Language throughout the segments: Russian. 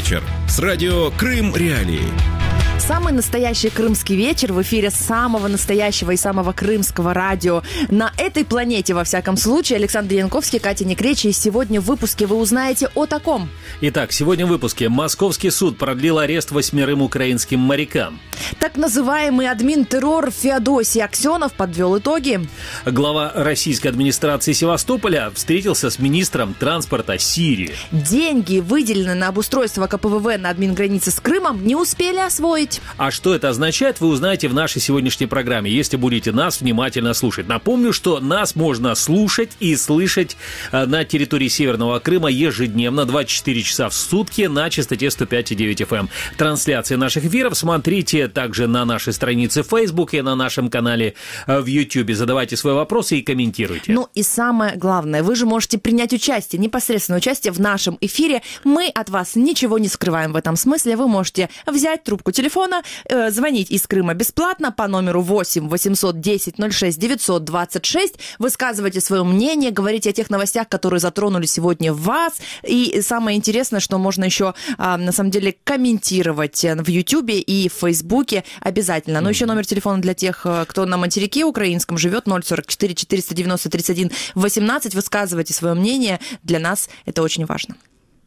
вечер с радио «Крым-Реалии». Самый настоящий крымский вечер в эфире самого настоящего и самого крымского радио на этой планете, во всяком случае. Александр Янковский, Катя Некречи. И сегодня в выпуске вы узнаете о таком. Итак, сегодня в выпуске. Московский суд продлил арест 8 украинским морякам. Так называемый админ-террор Феодосий Аксенов подвел итоги. Глава российской администрации Севастополя встретился с министром транспорта Сирии. Деньги, выделенные на обустройство КПВВ на админгранице с Крымом, не успели освоить. А что это означает, вы узнаете в нашей сегодняшней программе, если будете нас внимательно слушать. Напомню, что нас можно слушать и слышать на территории Северного Крыма ежедневно, 24 часа в сутки на частоте 105,9 FM. Трансляции наших эфиров смотрите также на нашей странице в Facebook и на нашем канале в YouTube. Задавайте свои вопросы и комментируйте. Ну и самое главное, вы же можете принять участие, непосредственное участие в нашем эфире. Мы от вас ничего не скрываем в этом смысле. Вы можете взять трубку телефона, звонить из Крыма бесплатно по номеру 8 810 06 926. Высказывайте свое мнение, говорите о тех новостях, которые затронули сегодня вас. И самое интересное, что можно еще, на самом деле, комментировать в Ютубе и в Фейсбуке обязательно. Но еще номер телефона для тех, кто на материке украинском живет, 044 490 31 18. Высказывайте свое мнение. Для нас это очень важно.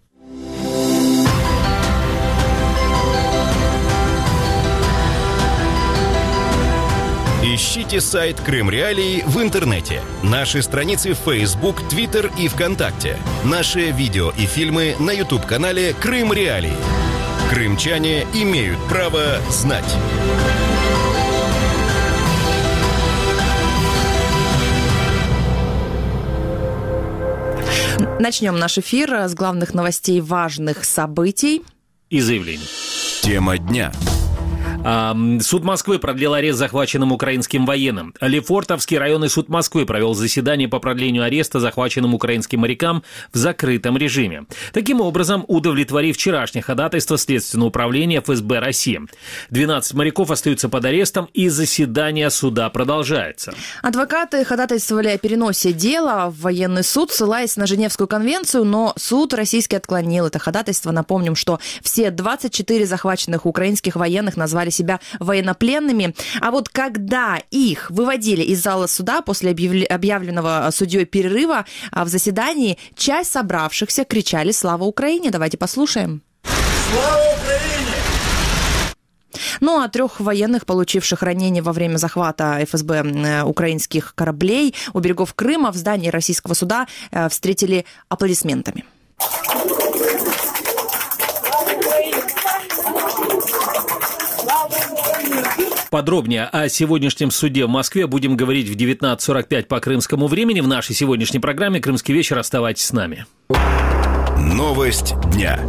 Ищите сайт «Крым-Реалии» в интернете, наши страницы в Facebook, Twitter и ВКонтакте, наши видео и фильмы на YouTube-канале «Крым-Реалии». Крымчане имеют право знать. Начнем наш эфир с главных новостей важных событий И заявлений. Тема дня. Суд Москвы продлил арест захваченным украинским военным. Лефортовский районный суд Москвы провел заседание по продлению ареста захваченным украинским морякам в закрытом режиме. Таким образом, удовлетворив вчерашнее ходатайство Следственного управления ФСБ России. 12 моряков остаются под арестом, и заседание суда продолжается. Адвокаты ходатайствовали о переносе дела в военный суд, ссылаясь на Женевскую конвенцию, но суд российский отклонил это ходатайство. Напомним, что все 24 захваченных украинских военных назвали себя военнопленными. А вот когда их выводили из зала суда после объявленного судьей перерыва в заседании, часть собравшихся кричали «Слава Украине!». Давайте послушаем. Слава Украине! Ну, а 3 военных, получивших ранения во время захвата ФСБ украинских кораблей у берегов Крыма, в здании российского суда встретили аплодисментами. Подробнее о сегодняшнем суде в Москве будем говорить в 19:45 по крымскому времени в нашей сегодняшней программе «Крымский вечер». Оставайтесь с нами. Новость дня.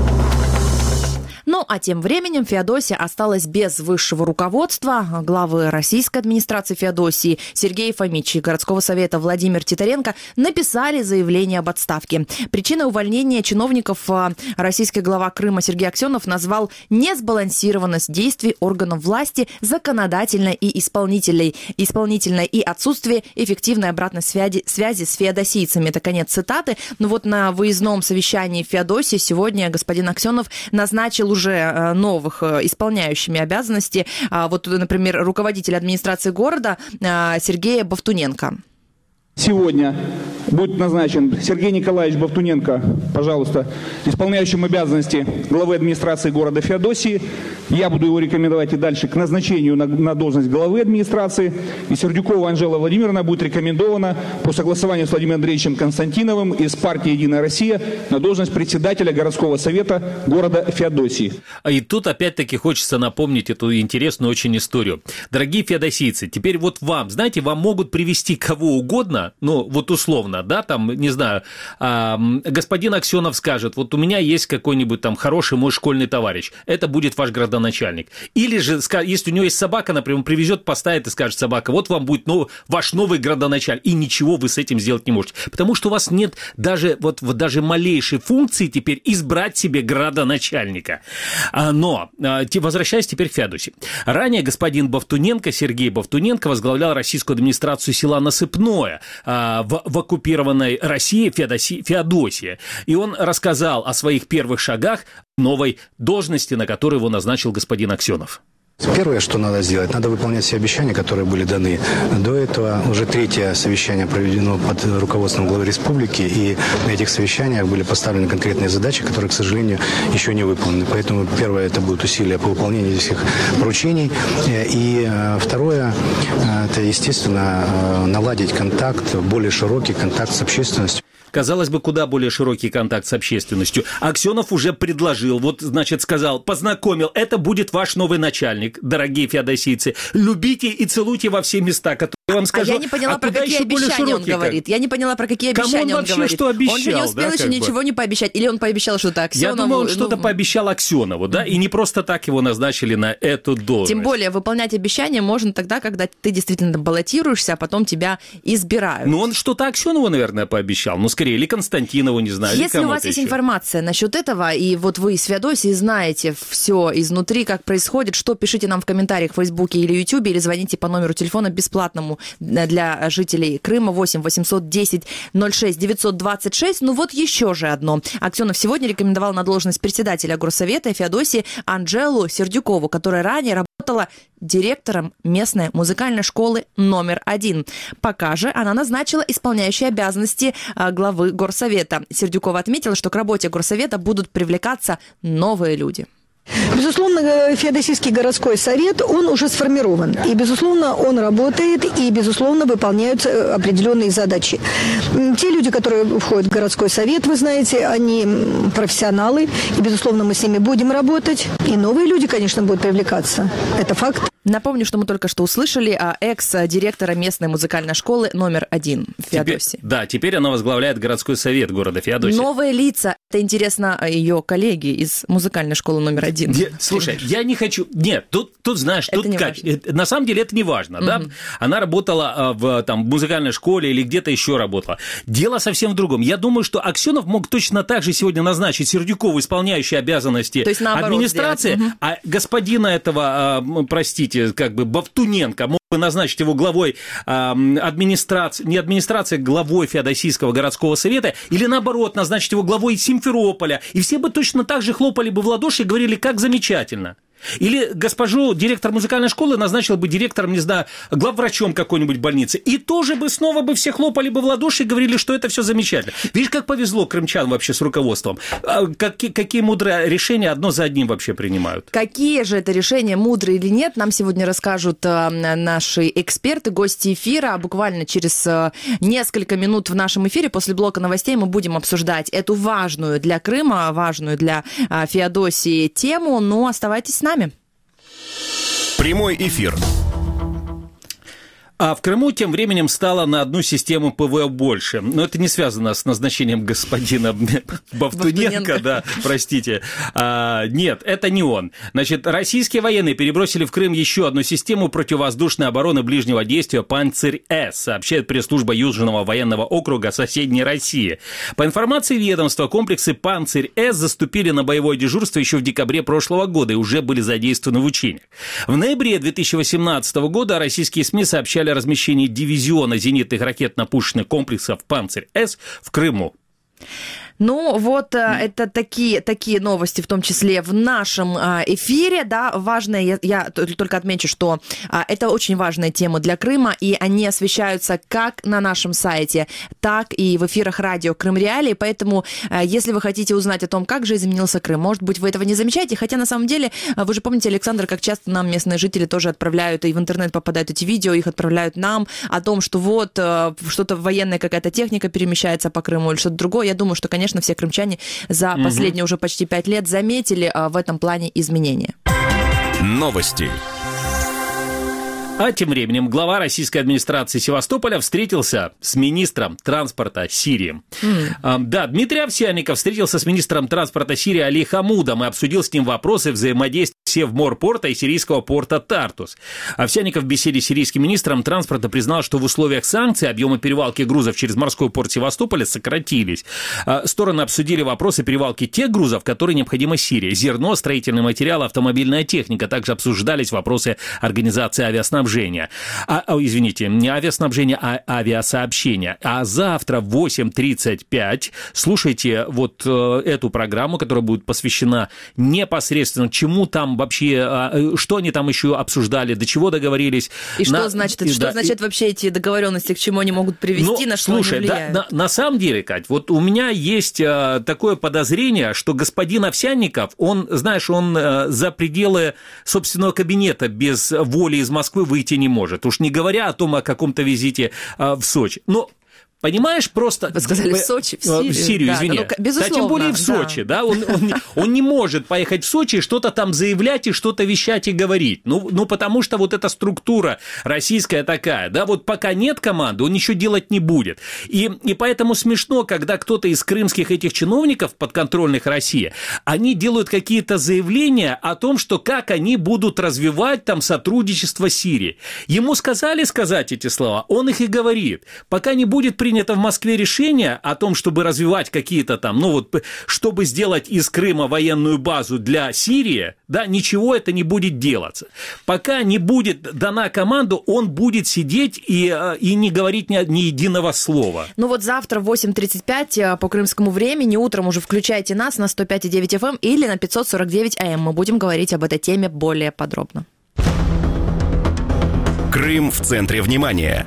Ну, а тем временем Феодосия осталась без высшего руководства. Главы российской администрации Феодосии Сергей Фомич и городского совета Владимир Титаренко написали заявление об отставке. Причиной увольнения чиновников российский глава Крыма Сергей Аксенов назвал несбалансированность действий органов власти, законодательной и исполнительной и отсутствие эффективной обратной связи с феодосийцами. Это конец цитаты. Но вот на выездном совещании в Феодосии сегодня господин Аксенов назначил уже новых исполняющими обязанности. Вот, например, руководитель администрации города Сергея Бовтуненко. Сегодня будет назначен Сергей Николаевич Бовтуненко, пожалуйста, исполняющим обязанности главы администрации города Феодосии. Я буду его рекомендовать и дальше к назначению на должность главы администрации. И Сердюкова Анжела Владимировна будет рекомендована по согласованию с Владимиром Андреевичем Константиновым из партии «Единая Россия» на должность председателя городского совета города Феодосии. И тут опять-таки хочется напомнить эту интересную очень историю. Дорогие феодосийцы, теперь вот вам, знаете, вам могут привести кого угодно, ну, вот условно, да, там, не знаю, господин Аксенов скажет, вот у меня есть какой-нибудь там хороший мой школьный товарищ, это будет ваш градоначальник. Или же, если у него есть собака, например, он привезет, поставит и скажет: собака, вот вам будет ваш новый градоначальник, и ничего вы с этим сделать не можете, потому что у вас нет даже малейшей функции теперь избрать себе градоначальника. Но, возвращаясь теперь к Феодосии. Ранее господин Бовтуненко, Сергей Бовтуненко, возглавлял российскую администрацию села Насыпное в оккупированной России Феодосия. И он рассказал о своих первых шагах новой должности, на которую его назначил господин Аксенов. Первое, что надо сделать, надо выполнять все обещания, которые были даны. До этого уже 3-е совещание проведено под руководством главы республики, и на этих совещаниях были поставлены конкретные задачи, которые, к сожалению, еще не выполнены. Поэтому первое, это будут усилия по выполнению этих поручений. И второе, это, естественно, наладить контакт, более широкий контакт с общественностью. Казалось бы, куда более широкий контакт с общественностью. Аксенов уже предложил, сказал, познакомил, это будет ваш новый начальник, дорогие феодосийцы. Любите и целуйте во все места, которые я вам скажу. Я не поняла, про какие обещания он говорит. Я не поняла, про какие обещания он говорит. Кому он вообще что обещал? Он же не успел еще ничего не пообещать. Или он пообещал что-то Аксенову? Я думаю, он что-то пообещал Аксенову, да, и не просто так его назначили на эту должность. Тем более, выполнять обещания можно тогда, когда ты действительно баллотируешься, а потом тебя избирают. Ну, он что-то Аксенову, наверное, пообещал. Скорее, или Константинову, не знаю. Если у вас есть информация насчет этого, и вот вы из Феодосии знаете все изнутри, как происходит, что пишите нам в комментариях в Фейсбуке или Ютубе, или звоните по номеру телефона бесплатному для жителей Крыма 8 810 06 926. Ну вот еще же одно. Аксенов сегодня рекомендовал на должность председателя горсовета Феодосии Анжелу Сердюкову, которая ранее работала директором местной музыкальной школы номер 1. Пока же она назначила исполняющей обязанности главы горсовета. Сердюкова отметила, что к работе горсовета будут привлекаться новые люди. Безусловно, Феодосийский городской совет, он уже сформирован. И, безусловно, он работает, и, безусловно, выполняются определенные задачи. Те люди, которые входят в городской совет, вы знаете, они профессионалы, и, безусловно, мы с ними будем работать. И новые люди, конечно, будут привлекаться. Это факт. Напомню, что мы только что услышали экс-директора местной музыкальной школы номер 1 в Феодосии. Теперь она возглавляет городской совет города Феодосии. Новые лица. Это интересно ее коллеги из музыкальной школы номер 1. Слушай, я не хочу... Нет, тут знаешь, на самом деле это не важно, да? Она работала в музыкальной школе или где-то еще работала. Дело совсем в другом. Я думаю, что Аксенов мог точно так же сегодня назначить Сердюкову, исполняющей обязанности администрации, а господина этого, простите, Бовтуненко мог бы назначить его главой администрации, не администрации, главой Феодосийского городского совета, или наоборот, назначить его главой Симферополя, и все бы точно так же хлопали бы в ладоши и говорили, как замечательно. Или госпожу директор музыкальной школы назначил бы директором, не знаю, главврачом какой-нибудь больницы. И тоже бы снова бы все хлопали бы в ладоши и говорили, что это все замечательно. Видишь, как повезло крымчан вообще с руководством. Какие мудрые решения одно за одним вообще принимают. Какие же это решения, мудрые или нет, нам сегодня расскажут наши эксперты, гости эфира. Буквально через несколько минут в нашем эфире после блока новостей мы будем обсуждать эту важную для Крыма, важную для Феодосии тему. Но оставайтесь с нами. Прямой эфир. А в Крыму тем временем стало на одну систему ПВО больше. Но это не связано с назначением господина Бовтуненко, да, простите. Нет, это не он. Значит, российские военные перебросили в Крым еще одну систему противовоздушной обороны ближнего действия «Панцирь-С», сообщает пресс-служба Южного военного округа соседней России. По информации ведомства, комплексы «Панцирь-С» заступили на боевое дежурство еще в декабре прошлого года и уже были задействованы в учениях. В ноябре 2018 года российские СМИ сообщали о размещении дивизиона зенитных ракетно-пушечных комплексов «Панцирь-С» в Крыму. Ну, вот это такие новости, в том числе в нашем эфире, да, важные, я только отмечу, что это очень важная тема для Крыма, и они освещаются как на нашем сайте, так и в эфирах радио Крым Реалии, поэтому, если вы хотите узнать о том, как же изменился Крым, может быть, вы этого не замечаете, хотя, на самом деле, вы же помните, Александр, как часто нам местные жители тоже отправляют, и в интернет попадают эти видео, их отправляют нам, о том, что вот что-то военная какая-то техника перемещается по Крыму или что-то другое. Я думаю, что, конечно, все крымчане за последние уже почти 5 лет заметили в этом плане изменения. Новости. А тем временем глава российской администрации Севастополя встретился с министром транспорта Сирии. Да, Дмитрий Овсянников встретился с министром транспорта Сирии Али Хамудом и обсудил с ним вопросы взаимодействия Севморпорта и сирийского порта Тартус. Овсянников в беседе с сирийским министром транспорта признал, что в условиях санкций объемы перевалки грузов через морской порт Севастополя сократились. Стороны обсудили вопросы перевалки тех грузов, которые необходимы Сирии. Зерно, строительные материалы, автомобильная техника. Также обсуждались вопросы организации авиаснабжения авиаснабжения. Извините, не авиаснабжения, а авиасообщения. А завтра в 8:35 слушайте вот эту программу, которая будет посвящена непосредственно чему там вообще, что они там еще обсуждали, до чего договорились. И что значит вообще эти договоренности, к чему они могут привести, на что они влияют? На самом деле, Кать, вот у меня есть такое подозрение, что господин Овсянников, он за пределы собственного кабинета без воли из Москвы выйти не может. Уж не говоря о том, о каком-то визите в Сочи. Но понимаешь, просто... Вы сказали в Сочи, в Сирию. В Сирию, да, извини. Безусловно, тем более в Сочи, да. Он не может поехать в Сочи и что-то там заявлять, и что-то вещать и говорить. Ну, потому что вот эта структура российская такая, да, вот пока нет команды, он ничего делать не будет. И поэтому смешно, когда кто-то из крымских этих чиновников, подконтрольных России, они делают какие-то заявления о том, что как они будут развивать там сотрудничество с Сирией. Ему сказали сказать эти слова, он их и говорит. Пока не будет принято в Москве решение о том, чтобы развивать какие-то там, чтобы сделать из Крыма военную базу для Сирии, да, ничего это не будет делаться. Пока не будет дана команда, он будет сидеть и не говорить ни единого слова. Завтра в 8:35 по крымскому времени, утром уже включайте нас на 105,9 FM или на 549 AM. Мы будем говорить об этой теме более подробно. Крым в центре внимания.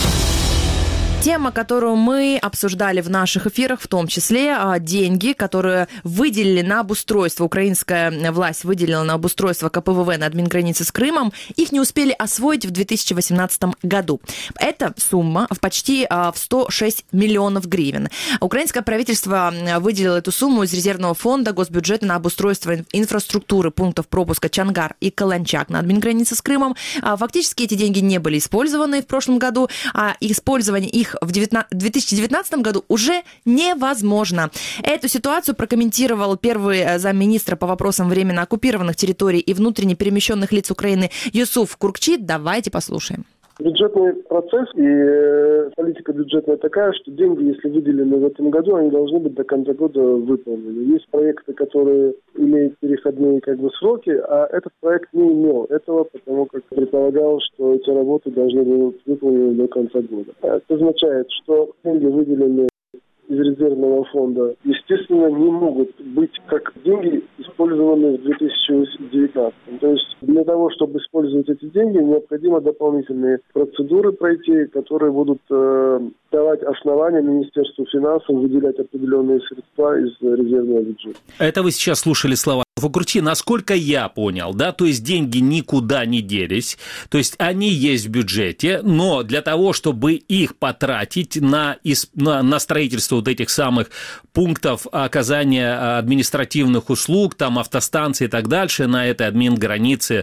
Тема, которую мы обсуждали в наших эфирах, в том числе деньги, которые выделили на обустройство, украинская власть выделила на обустройство КПВВ на админгранице с Крымом, их не успели освоить в 2018 году. Эта сумма почти в 106 миллионов гривен. Украинское правительство выделило эту сумму из резервного фонда госбюджета на обустройство инфраструктуры пунктов пропуска Чангар и Каланчак на админгранице с Крымом. Фактически эти деньги не были использованы в прошлом году, а использование их в 2019 году уже невозможно. Эту ситуацию прокомментировал первый замминистра по вопросам временно оккупированных территорий и внутренне перемещенных лиц Украины Юсуф Куркчи. Давайте послушаем. Бюджетный процесс и политика бюджетная такая, что деньги, если выделены в этом году, они должны быть до конца года выполнены. Есть проекты, которые имеют переходные сроки, а этот проект не имел этого, потому как предполагалось, что эти работы должны быть выполнены до конца года. Это означает, что деньги, выделенные из резервного фонда, естественно, не могут быть как деньги, использованные в 2019. То есть для того, чтобы использовать эти деньги, необходимо дополнительные процедуры пройти, которые будут давать основания Министерству финансов выделять определенные средства из резервного бюджета. Это вы сейчас слушали слова Куркчи, насколько я понял, да, то есть деньги никуда не делись, то есть они есть в бюджете, но для того, чтобы их потратить на строительство вот этих самых пунктов оказания административных услуг, там автостанции и так дальше, на этой админгранице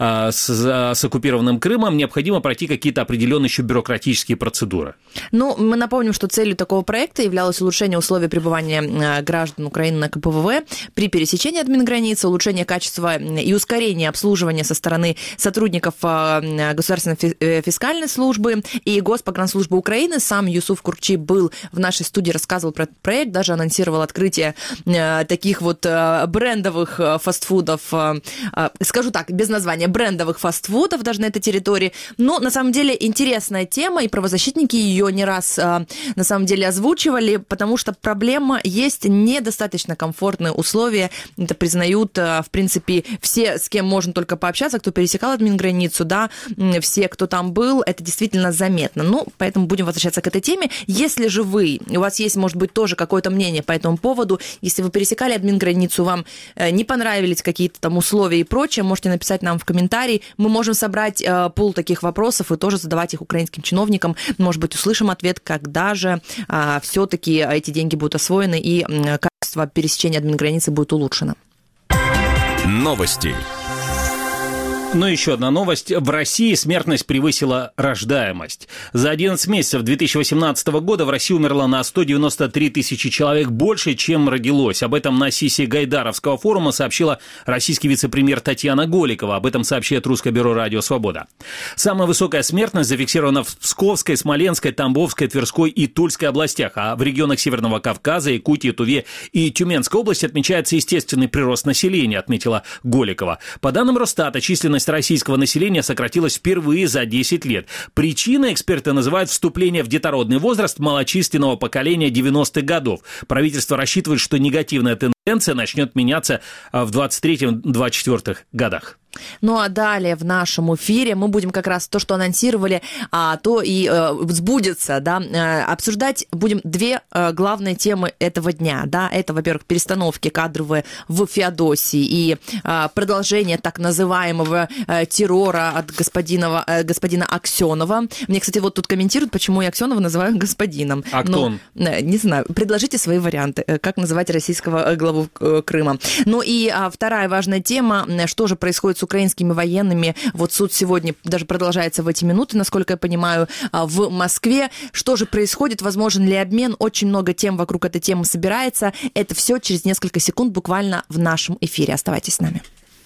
с оккупированным Крымом, необходимо пройти какие-то определенные еще бюрократические процедуры. Мы напомним, что целью такого проекта являлось улучшение условий пребывания граждан Украины на КПВВ при пересечении админграницы, улучшение качества и ускорение обслуживания со стороны сотрудников Государственной фискальной службы и Госпогранслужбы Украины. Сам Юсуф Куркчи был в нашей студии, рассказывал про этот проект, даже анонсировал открытие таких вот брендовых фастфудов, скажу так, без названия, брендовых фастфудов даже на этой территории. Но на самом деле интересная тема, и правозащитники ее не раз на самом деле озвучивали, потому что проблема есть, недостаточно комфортные условия, это признают, в принципе, все, с кем можно только пообщаться, кто пересекал админграницу, да, все, кто там был, это действительно заметно. Поэтому будем возвращаться к этой теме. Если же у вас есть, может быть, тоже какое-то мнение по этому поводу, если вы пересекали админграницу, вам не понравились какие-то там условия и прочее, можете написать нам в комментарии. Мы можем собрать пул таких вопросов и тоже задавать их украинским чиновникам. Может быть, услышим ответ, когда же все-таки эти деньги будут освоены и качество пересечения админграницы будет улучшено. Новости. Еще одна новость. В России смертность превысила рождаемость. За 11 месяцев 2018 года в России умерло на 193 тысячи человек больше, чем родилось. Об этом на сессии Гайдаровского форума сообщила российский вице-премьер Татьяна Голикова. Об этом сообщает Русское бюро «Радио Свобода». Самая высокая смертность зафиксирована в Псковской, Смоленской, Тамбовской, Тверской и Тульской областях. А в регионах Северного Кавказа, Якутии, Туве и Тюменской области отмечается естественный прирост населения, отметила Голикова. По данным Росстата, численность численность российского населения сократилась впервые за 10 лет. Причиной эксперты называют вступление в детородный возраст малочисленного поколения 90-х годов. Правительство рассчитывает, что негативная тенденция начнет меняться в 23-24 годах. Ну а далее в нашем эфире мы будем как раз то, что анонсировали, то и сбудется, да, обсуждать будем две главные темы этого дня, да, это, во-первых, перестановки кадровые в Феодосии и продолжение так называемого террора от господина Аксенова. Мне, кстати, вот тут комментируют, почему я Аксенова называю господином. А кто он? Не знаю, предложите свои варианты, как называть российского главу Крыма. Ну и вторая важная тема, что же происходит с украинскими военными. Вот суд сегодня даже продолжается в эти минуты, насколько я понимаю, в Москве. Что же происходит? Возможен ли обмен? Очень много тем вокруг этой темы собирается. Это все через несколько секунд буквально в нашем эфире. Оставайтесь с нами.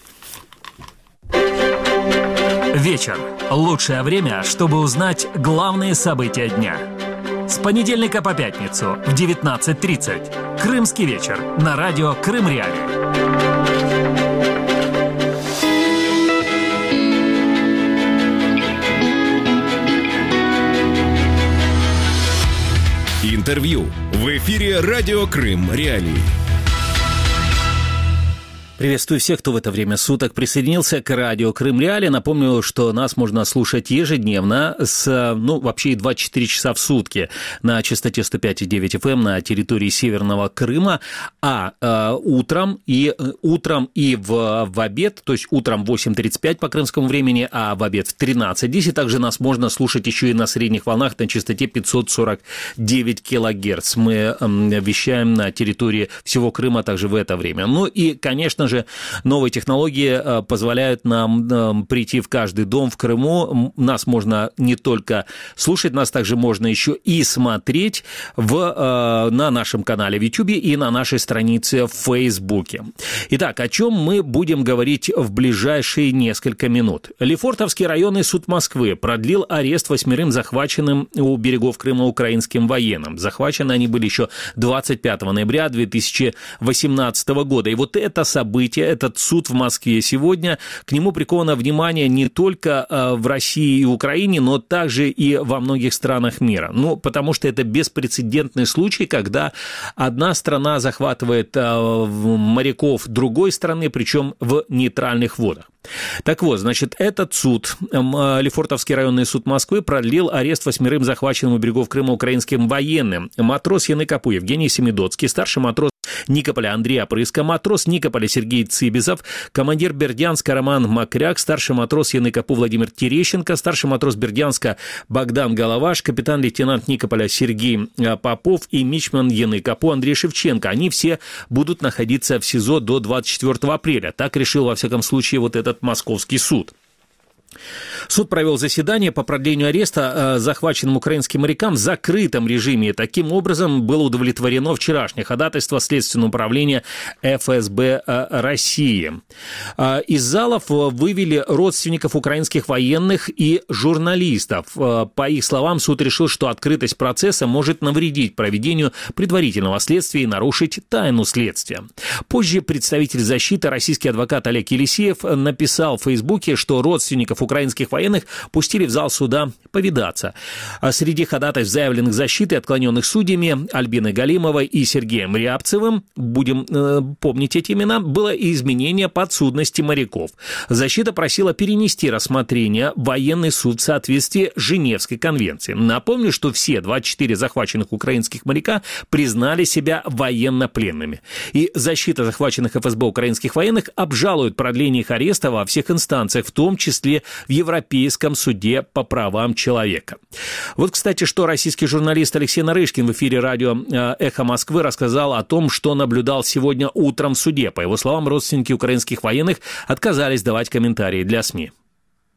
Вечер. Лучшее время, чтобы узнать главные события дня. С понедельника по пятницу в 19:30. Крымский вечер на радио Крым Реалии. Интервью. В эфире радио Крым Реалии. Приветствую всех, кто в это время суток присоединился к радио Крым Реалии. Напомню, что нас можно слушать ежедневно, вообще 24 часа в сутки на частоте 105,9 FM на территории Северного Крыма, утром и в обед, то есть утром в 8:35 по крымскому времени, а в обед в 13:10. Также нас можно слушать еще и на средних волнах на частоте 549 килогерц. Мы вещаем на территории всего Крыма также в это время. Ну и, конечно же, новые технологии позволяют нам прийти в каждый дом в Крыму. Нас можно не только слушать, нас также можно еще и смотреть на нашем канале в YouTube и на нашей странице в Фейсбуке. Итак, о чем мы будем говорить в ближайшие несколько минут. Лефортовский районный суд Москвы продлил арест 8 захваченным у берегов Крыма украинским военным. Захвачены они были еще 25 ноября 2018 года. И вот это событие, этот суд в Москве сегодня, к нему приковано внимание не только в России и Украине, но также и во многих странах мира. Потому что это беспрецедентный случай, когда одна страна захватывает моряков другой страны, причем в нейтральных водах. Так вот, значит, этот суд, Лефортовский районный суд Москвы, продлил арест 8 захваченным у берегов Крыма украинским военным. Матрос Яныкапу Евгений Семидоцкий, старший матрос Никополя Андрей Опрыска, матрос Никополя Сергей Цибизов, командир Бердянска Роман Макряк, старший матрос Яныкапу Владимир Терещенко, старший матрос Бердянска Богдан Головаш, капитан-лейтенант Никополя Сергей Попов и мичман Яныкапу Андрей Шевченко. Они все будут находиться в СИЗО до 24 апреля. Так решил, во всяком случае, вот этот московский суд. Суд провел заседание по продлению ареста захваченным украинским морякам в закрытом режиме. Таким образом, было удовлетворено вчерашнее ходатайство Следственного управления ФСБ России. Из залов вывели родственников украинских военных и журналистов. По их словам, суд решил, что открытость процесса может навредить проведению предварительного следствия и нарушить тайну следствия. Позже представитель защиты, российский адвокат Олег Елисеев, написал в Фейсбуке, что родственников украинских военных пустили в зал суда повидаться. Среди ходатайств, заявленных защитой, отклоненных судьями Альбиной Галимовой и Сергеем Рябцевым, будем помнить эти имена, было и изменение подсудности моряков. Защита просила перенести рассмотрение в военный суд в соответствии с Женевской конвенцией. Напомню, что все 24 захваченных украинских моряка признали себя военнопленными. И защита захваченных ФСБ украинских военных обжалует продление их ареста во всех инстанциях, в том числе в Европейском суде по правам человека. Вот, кстати, что российский журналист Алексей Нарышкин в эфире радио «Эхо Москвы» рассказал о том, что наблюдал сегодня утром в суде. По его словам, родственники украинских военных отказались давать комментарии для СМИ.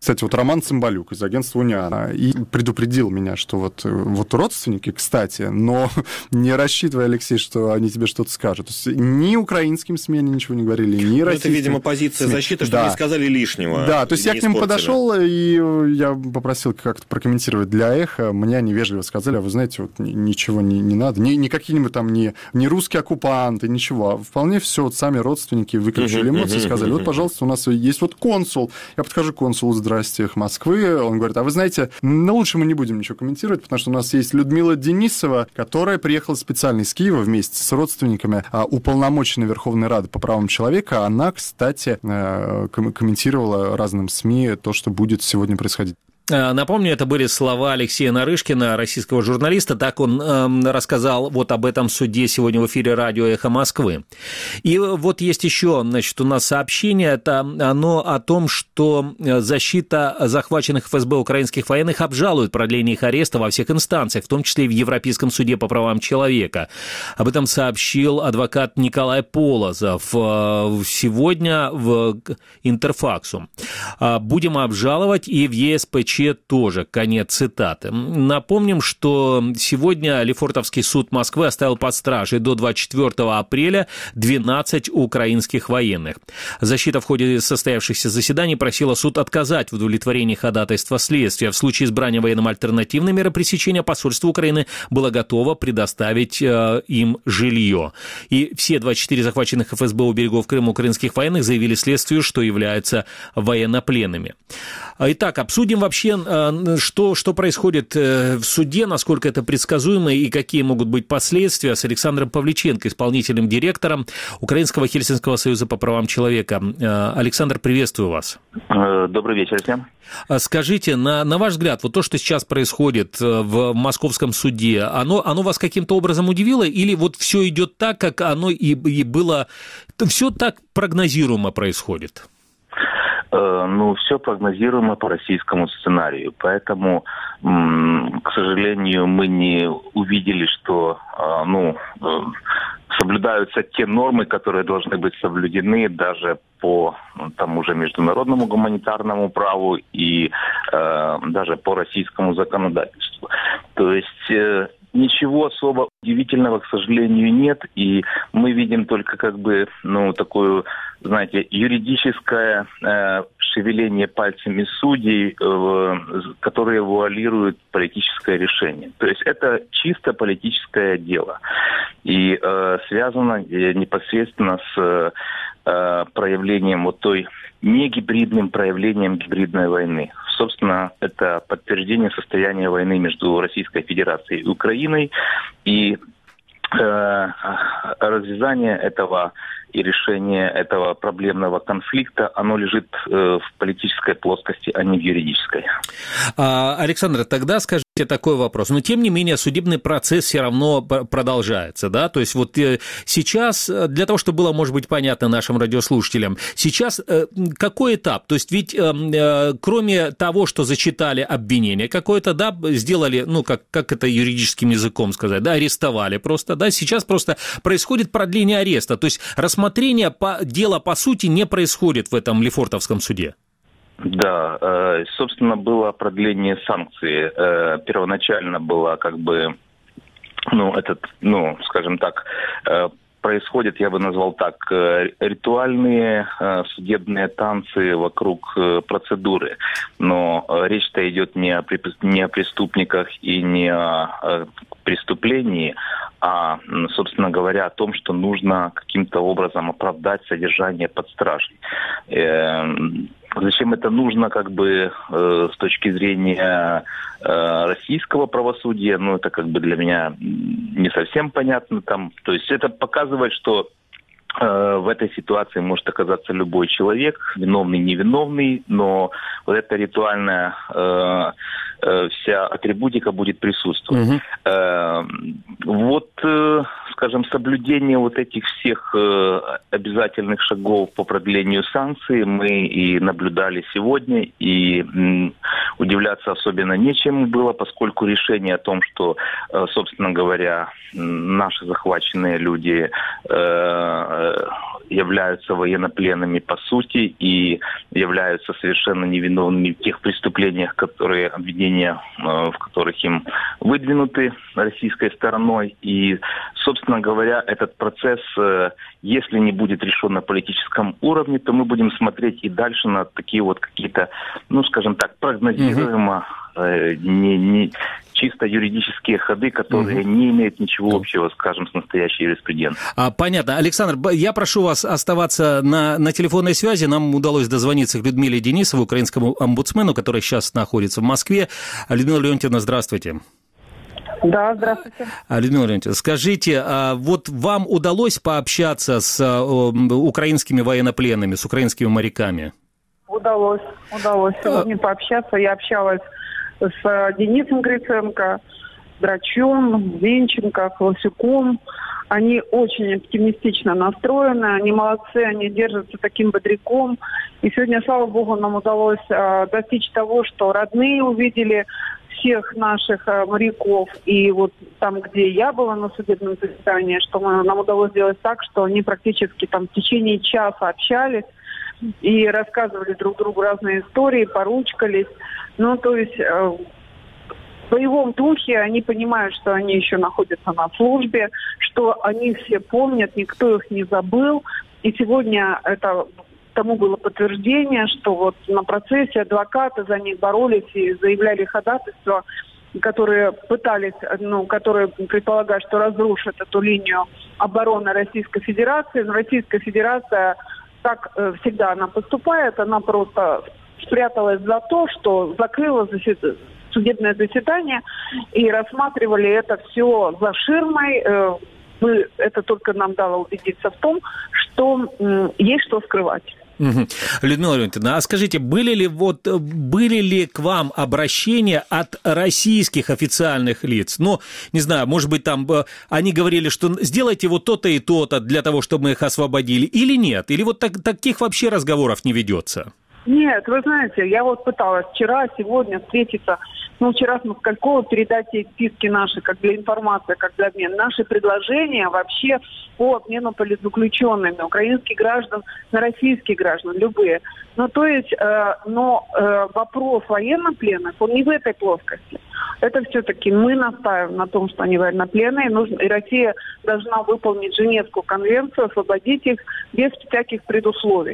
Кстати, вот Роман Цымбалюк из агентства «Униана» и предупредил меня, что вот родственники, кстати, но не рассчитывай, Алексей, что они тебе что-то скажут. То есть ни украинским СМИ они ничего не говорили, ни российским. Это, видимо, позиция СМИ. защиты, чтобы не сказали лишнего. Да, то есть я к ним подошел, и я попросил как-то прокомментировать для «Эхо». Мне они вежливо сказали, а вы знаете, вот ничего не надо, ни какие-нибудь там не русские оккупанты, ничего. Вполне все, вот сами родственники выключили эмоции, сказали, вот, пожалуйста, у нас есть вот консул. Я подхожу к консулу, здрасте, Москвы. Он говорит, а вы знаете, лучше мы не будем ничего комментировать, потому что у нас есть Людмила Денисова, которая приехала специально из Киева вместе с родственниками, уполномоченной Верховной Рады по правам человека. Она, кстати, комментировала разным СМИ то, что будет сегодня происходить. Напомню, это были слова Алексея Нарышкина, российского журналиста. Так он рассказал вот об этом суде сегодня в эфире радио «Эхо Москвы». И вот есть еще, значит, у нас сообщение. Это оно о том, что защита захваченных ФСБ украинских военных обжалует продление их ареста во всех инстанциях, в том числе и в Европейском суде по правам человека. Об этом сообщил адвокат Николай Полозов сегодня в Интерфаксу. Будем обжаловать и в ЕСПЧ тоже. Конец цитаты. Напомним, что сегодня Лефортовский суд Москвы оставил под стражей до 24 апреля 12 украинских военных. Защита в ходе состоявшихся заседаний просила суд отказать в удовлетворении ходатайства следствия. В случае избрания военным альтернативной меры пресечения посольство Украины было готово предоставить им жилье. И все 24 захваченных ФСБ у берегов Крыма украинских военных заявили следствию, что являются военнопленными. Итак, обсудим вообще, что происходит в суде, насколько это предсказуемо и какие могут быть последствия с Александром Павличенко, исполнительным директором Украинского Хельсинского союза по правам человека. Александр, приветствую вас. Добрый вечер всем. Скажите, на ваш взгляд, вот то, что сейчас происходит в московском суде, оно вас каким-то образом удивило или вот все идет так, как оно и было, все так прогнозируемо происходит? Все прогнозируемо по российскому сценарию. Поэтому, к сожалению, мы не увидели, что соблюдаются те нормы, которые должны быть соблюдены даже по тому же международному гуманитарному праву и даже по российскому законодательству. То есть ничего особо удивительного, к сожалению, нет. И мы видим только такую, знаете, юридическое шевеление пальцами судей, которые вуалируют политическое решение. То есть это чисто политическое дело. И связано непосредственно с проявлением вот той негибридным проявлением гибридной войны. Собственно, это подтверждение состояния войны между Российской Федерацией и Украиной и развязание этого и решение этого проблемного конфликта, оно лежит в политической плоскости, а не в юридической. Александр, тогда скажите такой вопрос. Но, тем не менее, судебный процесс все равно продолжается, да? То есть вот сейчас, для того, чтобы было, может быть, понятно нашим радиослушателям, сейчас какой этап? То есть ведь кроме того, что зачитали обвинение какое-то, да, сделали, как это юридическим языком сказать, да, арестовали просто, да, сейчас просто происходит продление ареста, то есть рассмотрение дела по сути не происходит в этом Лефортовском суде. Да, собственно, было продление санкций. Первоначально было скажем так, происходят, я бы назвал так, ритуальные судебные танцы вокруг процедуры. Но речь-то идет не о преступниках и не о преступлении, а, собственно говоря, о том, что нужно каким-то образом оправдать содержание под стражей. Зачем это нужно, с точки зрения российского правосудия, это для меня не совсем понятно. То есть это показывает, что в этой ситуации может оказаться любой человек, виновный, невиновный, но вот это ритуальное вся атрибутика будет присутствовать. Скажем, соблюдение вот этих всех обязательных шагов по продлению санкций мы и наблюдали сегодня, и удивляться особенно нечем было, поскольку решение о том, что, собственно говоря, наши захваченные люди являются военнопленными по сути и являются совершенно невиновными в тех преступлениях, обвинения в которых им выдвинуты российской стороной. И, собственно говоря, этот процесс, если не будет решен на политическом уровне, то мы будем смотреть и дальше на такие вот какие-то, скажем так, прогнозируемо, не чисто юридические ходы, которые не имеют ничего общего, скажем, с настоящей юриспруденцией. Понятно. Александр, я прошу вас оставаться на телефонной связи. Нам удалось дозвониться к Людмиле Денисовой, украинскому омбудсмену, который сейчас находится в Москве. Людмила Леонтьевна, здравствуйте. Да, здравствуйте. Людмила Леонтьевна, скажите, вот вам удалось пообщаться с украинскими военнопленными, с украинскими моряками? Удалось сегодня пообщаться. Я общалась с Денисом Гриценко, Драчем, Венченко, Колосюком. Они очень оптимистично настроены, они молодцы, они держатся таким бодряком. И сегодня, слава богу, нам удалось достичь того, что родные увидели всех наших моряков. И вот там, где я была на судебном заседании, что нам удалось сделать так, что они практически там в течение часа общались и рассказывали друг другу разные истории, поручкались. То есть в боевом духе они понимают, что они еще находятся на службе, что они все помнят, никто их не забыл. И сегодня тому было подтверждение, что вот на процессе адвокаты за них боролись и заявляли ходатайства, которые пытались, которые предполагают, что разрушат эту линию обороны Российской Федерации. Но Российская Федерация, как всегда она поступает, она просто спряталась за то, что закрыла судебное заседание и рассматривали это все за ширмой. Это только нам дало убедиться в том, что есть что скрывать. Людмила Леонтьевна, а скажите, были ли к вам обращения от российских официальных лиц? Не знаю, может быть, там они говорили, что сделайте вот то-то и то-то для того, чтобы мы их освободили, или нет? Или вот таких вообще разговоров не ведется? Нет, вы знаете, я вот пыталась вчера, сегодня встретиться. Вчера с Москалькова передать ей списки наши, как для информации, как для обмена. Наши предложения вообще по обмену политзаключенными, украинских граждан на российских граждан, любые. Вопрос военнопленных, он не в этой плоскости. Это все-таки мы настаиваем на том, что они военнопленные, и Россия должна выполнить Женевскую конвенцию, освободить их без всяких предусловий.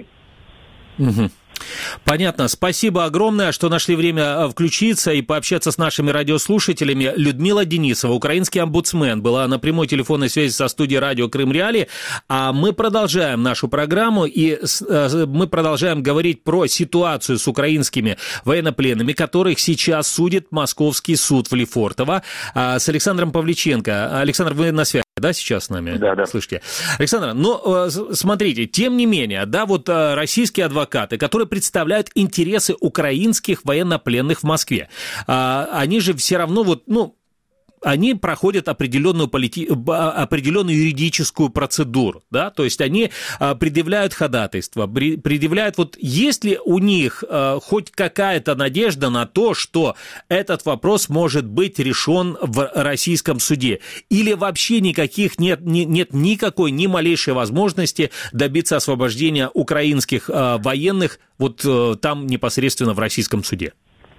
Понятно. Спасибо огромное, что нашли время включиться и пообщаться с нашими радиослушателями. Людмила Денисова, украинский омбудсмен, была на прямой телефонной связи со студией радио Крым Реалии. А мы продолжаем нашу программу, и мы продолжаем говорить про ситуацию с украинскими военнопленными, которых сейчас судит Московский суд в Лефортово, с Александром Павличенко. Александр, вы на связи? Да, сейчас с нами? Да. Слышите? Александр, смотрите, тем не менее, российские адвокаты, которые представляют интересы украинских военнопленных в Москве, они же все равно они проходят определенную юридическую процедуру, да, то есть они предъявляют ходатайство, предъявляют, есть ли у них хоть какая-то надежда на то, что этот вопрос может быть решен в российском суде, или вообще никаких нет никакой, ни малейшей возможности добиться освобождения украинских военных там непосредственно в российском суде?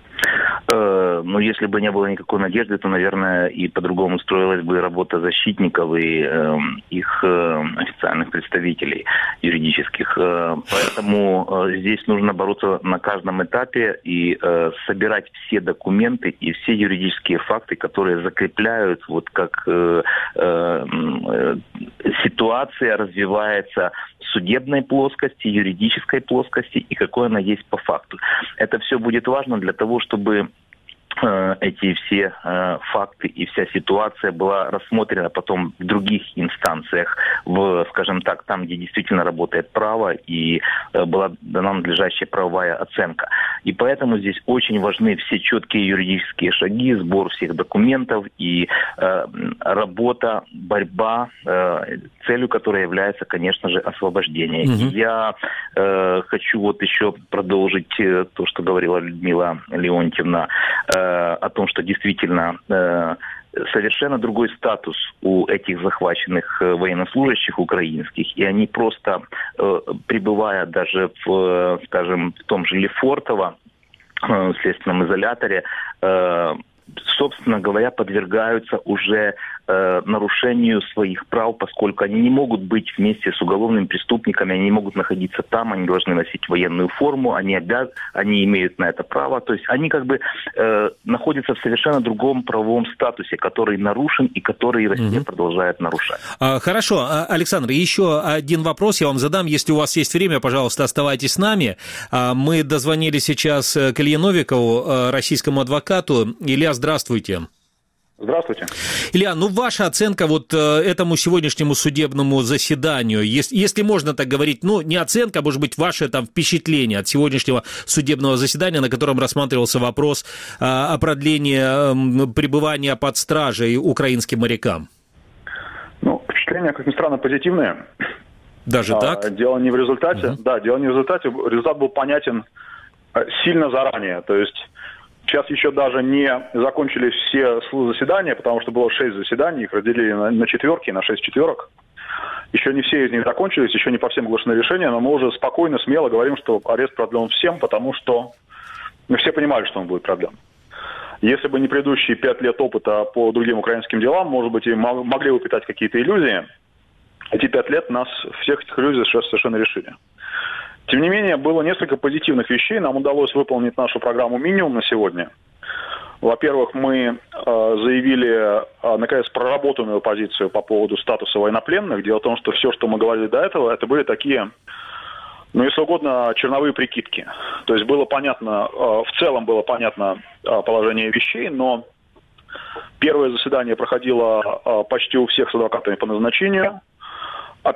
Если бы не было никакой надежды, то, наверное, и по-другому строилась бы работа защитников и их официальных представителей юридических. Поэтому здесь нужно бороться на каждом этапе и собирать все документы и все юридические факты, которые закрепляют, как ситуация развивается в судебной плоскости, юридической плоскости и какой она есть по факту. Это все будет важно для того, чтобы эти все факты и вся ситуация была рассмотрена потом в других инстанциях, скажем так, там, где действительно работает право, и была дана надлежащая правовая оценка. И поэтому здесь очень важны все четкие юридические шаги, сбор всех документов и работа, борьба, целью которой является, конечно же, освобождение. И я хочу вот еще продолжить то, что говорила Людмила Леонтьевна, о том, что действительно совершенно другой статус у этих захваченных военнослужащих украинских, и они просто, пребывая даже в, скажем, в том же Лефортово, в следственном изоляторе, собственно говоря, подвергаются уже нарушению своих прав, поскольку они не могут быть вместе с уголовными преступниками, они не могут находиться там, они должны носить военную форму, они имеют на это право. То есть они как бы находятся в совершенно другом правовом статусе, который нарушен и который Россия продолжает нарушать. Хорошо, Александр, еще один вопрос я вам задам. Если у вас есть время, пожалуйста, оставайтесь с нами. Мы дозвонили сейчас к Илье Новикову, российскому адвокату. Илья, здравствуйте. Здравствуйте. Илья, ваша оценка вот этому сегодняшнему судебному заседанию, если можно так говорить, не оценка, а может быть, ваше там впечатление от сегодняшнего судебного заседания, на котором рассматривался вопрос о продлении пребывания под стражей украинским морякам? Впечатления, как ни странно, позитивные. Даже так? Дело не в результате. Да, дело не в результате. Результат был понятен сильно заранее. То есть сейчас еще даже не закончились все заседания, потому что было 6 заседаний, их разделили на четверки, на 6 четверок. Еще не все из них закончились, еще не по всем оглашены решения, но мы уже спокойно, смело говорим, что арест продлен всем, потому что все понимали, что он будет продлен. Если бы не предыдущие 5 лет опыта по другим украинским делам, может быть, и могли бы питать какие-то иллюзии, эти 5 лет нас всех этих иллюзий совершенно решили. Тем не менее, было несколько позитивных вещей. Нам удалось выполнить нашу программу «Минимум» на сегодня. Во-первых, мы заявили, наконец, проработанную позицию по поводу статуса военнопленных. Дело в том, что все, что мы говорили до этого, это были такие, если угодно, черновые прикидки. То есть было понятно, в целом было понятно положение вещей, но первое заседание проходило почти у всех с адвокатами по назначению. К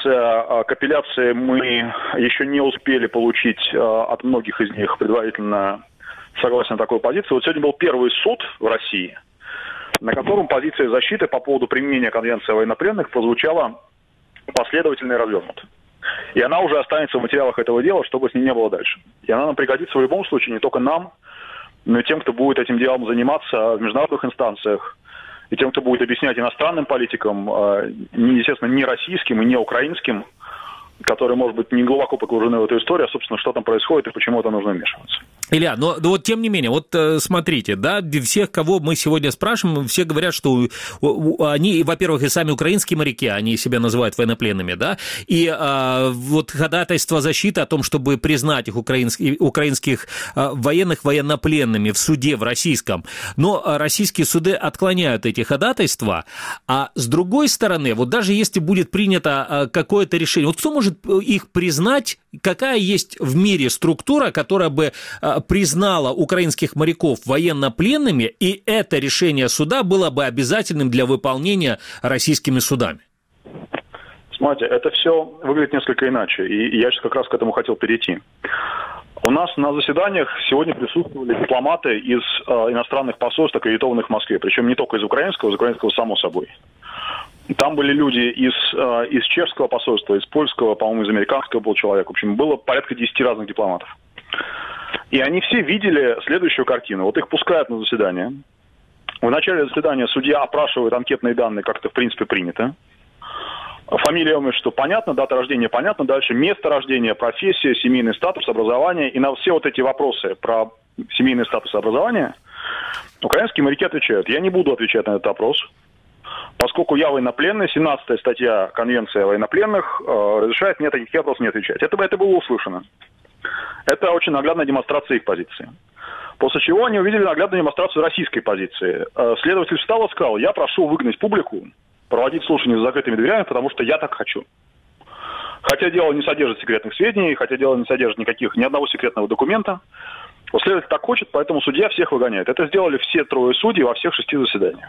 апелляции мы еще не успели получить от многих из них предварительно согласие на такую позицию. Вот сегодня был первый суд в России, на котором позиция защиты по поводу применения Конвенции о военнопленных прозвучала последовательно и развернуто. И она уже останется в материалах этого дела, чтобы с ней не было дальше. И она нам пригодится в любом случае, не только нам, но и тем, кто будет этим делом заниматься в международных инстанциях, и тем, кто будет объяснять иностранным политикам, естественно, не российским и не украинским, которые, может быть, не глубоко погружены в эту историю, а, собственно, что там происходит и почему это нужно вмешиваться. Илья, но вот тем не менее, вот смотрите, да, всех, кого мы сегодня спрашиваем, все говорят, что они, во-первых, и сами украинские моряки, они себя называют военнопленными, да, и вот ходатайство защиты о том, чтобы признать их украинских военных военнопленными в суде, в российском, но российские суды отклоняют эти ходатайства, а с другой стороны, вот даже если будет принято какое-то решение, вот кто может их признать, какая есть в мире структура, которая бы признала украинских моряков военнопленными, и это решение суда было бы обязательным для выполнения российскими судами? Смотрите, это все выглядит несколько иначе, и я сейчас как раз к этому хотел перейти. У нас на заседаниях сегодня присутствовали дипломаты из иностранных посольств, аккредитованных в Москве, причем не только из украинского само собой. Там были люди из чешского посольства, из польского, по-моему, из американского был человек. В общем, было порядка 10 разных дипломатов. И они все видели следующую картину. Вот их пускают на заседание. В начале заседания судья опрашивает анкетные данные, как это в принципе принято. Фамилия, что понятно, дата рождения понятно. Дальше место рождения, профессия, семейный статус, образование. И на все вот эти вопросы про семейный статус и образование украинские моряки отвечают. Я не буду отвечать на этот опрос, поскольку я военнопленный, 17-я статья Конвенции о военнопленных разрешает мне таких вопросов не отвечать. Это было услышано. Это очень наглядная демонстрация их позиции. После чего они увидели наглядную демонстрацию российской позиции. Следователь встал и сказал: я прошу выгнать публику, проводить слушания с закрытыми дверями, потому что я так хочу. Хотя дело не содержит секретных сведений, хотя дело не содержит ни одного секретного документа, Вот следователь так хочет, поэтому судья всех выгоняет. Это сделали все 3 судей во всех 6 заседаниях.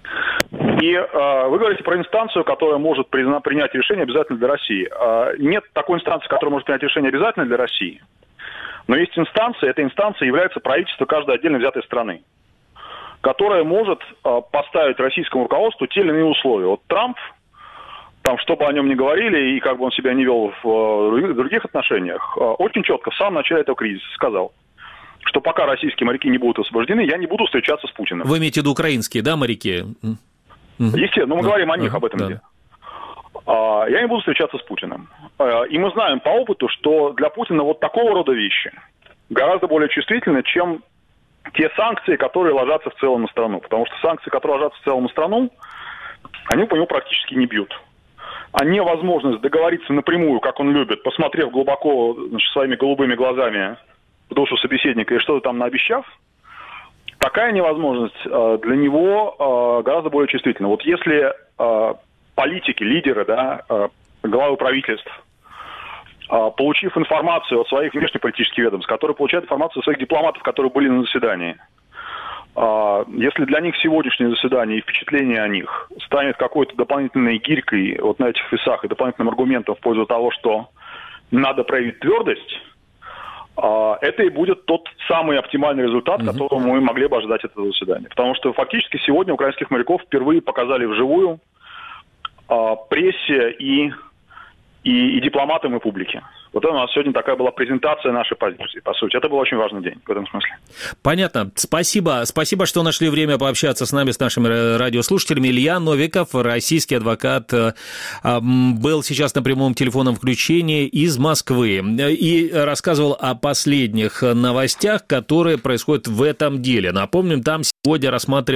И вы говорите про инстанцию, которая может принять решение обязательно для России. Нет такой инстанции, которая может принять решение обязательно для России. Но есть инстанция, эта инстанция является правительством каждой отдельно взятой страны, которая может поставить российскому руководству те или иные условия. Вот Трамп, там, что бы о нем ни говорили, и как бы он себя не вел в других отношениях, очень четко в самом начале этого кризиса сказал, что пока российские моряки не будут освобождены, я не буду встречаться с Путиным. Вы имеете в виду украинские, да, моряки? Естественно, мы говорим о них, об этом деле. Я не буду встречаться с Путиным. И мы знаем по опыту, что для Путина вот такого рода вещи гораздо более чувствительны, чем те санкции, которые ложатся в целом на страну. Потому что санкции, которые ложатся в целом на страну, они по нему практически не бьют. А невозможность договориться напрямую, как он любит, посмотрев глубоко, значит, своими голубыми глазами в душу собеседника и что-то там наобещав, такая невозможность для него гораздо более чувствительна. Вот если политики, лидеры, да, главы правительств, получив информацию от своих внешнеполитических ведомств, которые получают информацию от своих дипломатов, которые были на заседании, если для них сегодняшнее заседание и впечатление о них станет какой-то дополнительной гирькой вот на этих весах и дополнительным аргументом в пользу того, что надо проявить твердость, это и будет тот самый оптимальный результат, которого мы могли бы ожидать от этого заседания. Потому что фактически сегодня украинских моряков впервые показали вживую прессе и дипломатам, и публике. Вот это у нас сегодня такая была презентация нашей позиции, по сути. Это был очень важный день в этом смысле. Понятно. Спасибо. Спасибо, что нашли время пообщаться с нами, с нашими радиослушателями. Илья Новиков, российский адвокат, был сейчас на прямом телефонном включении из Москвы и рассказывал о последних новостях, которые происходят в этом деле. Напомним, там сегодня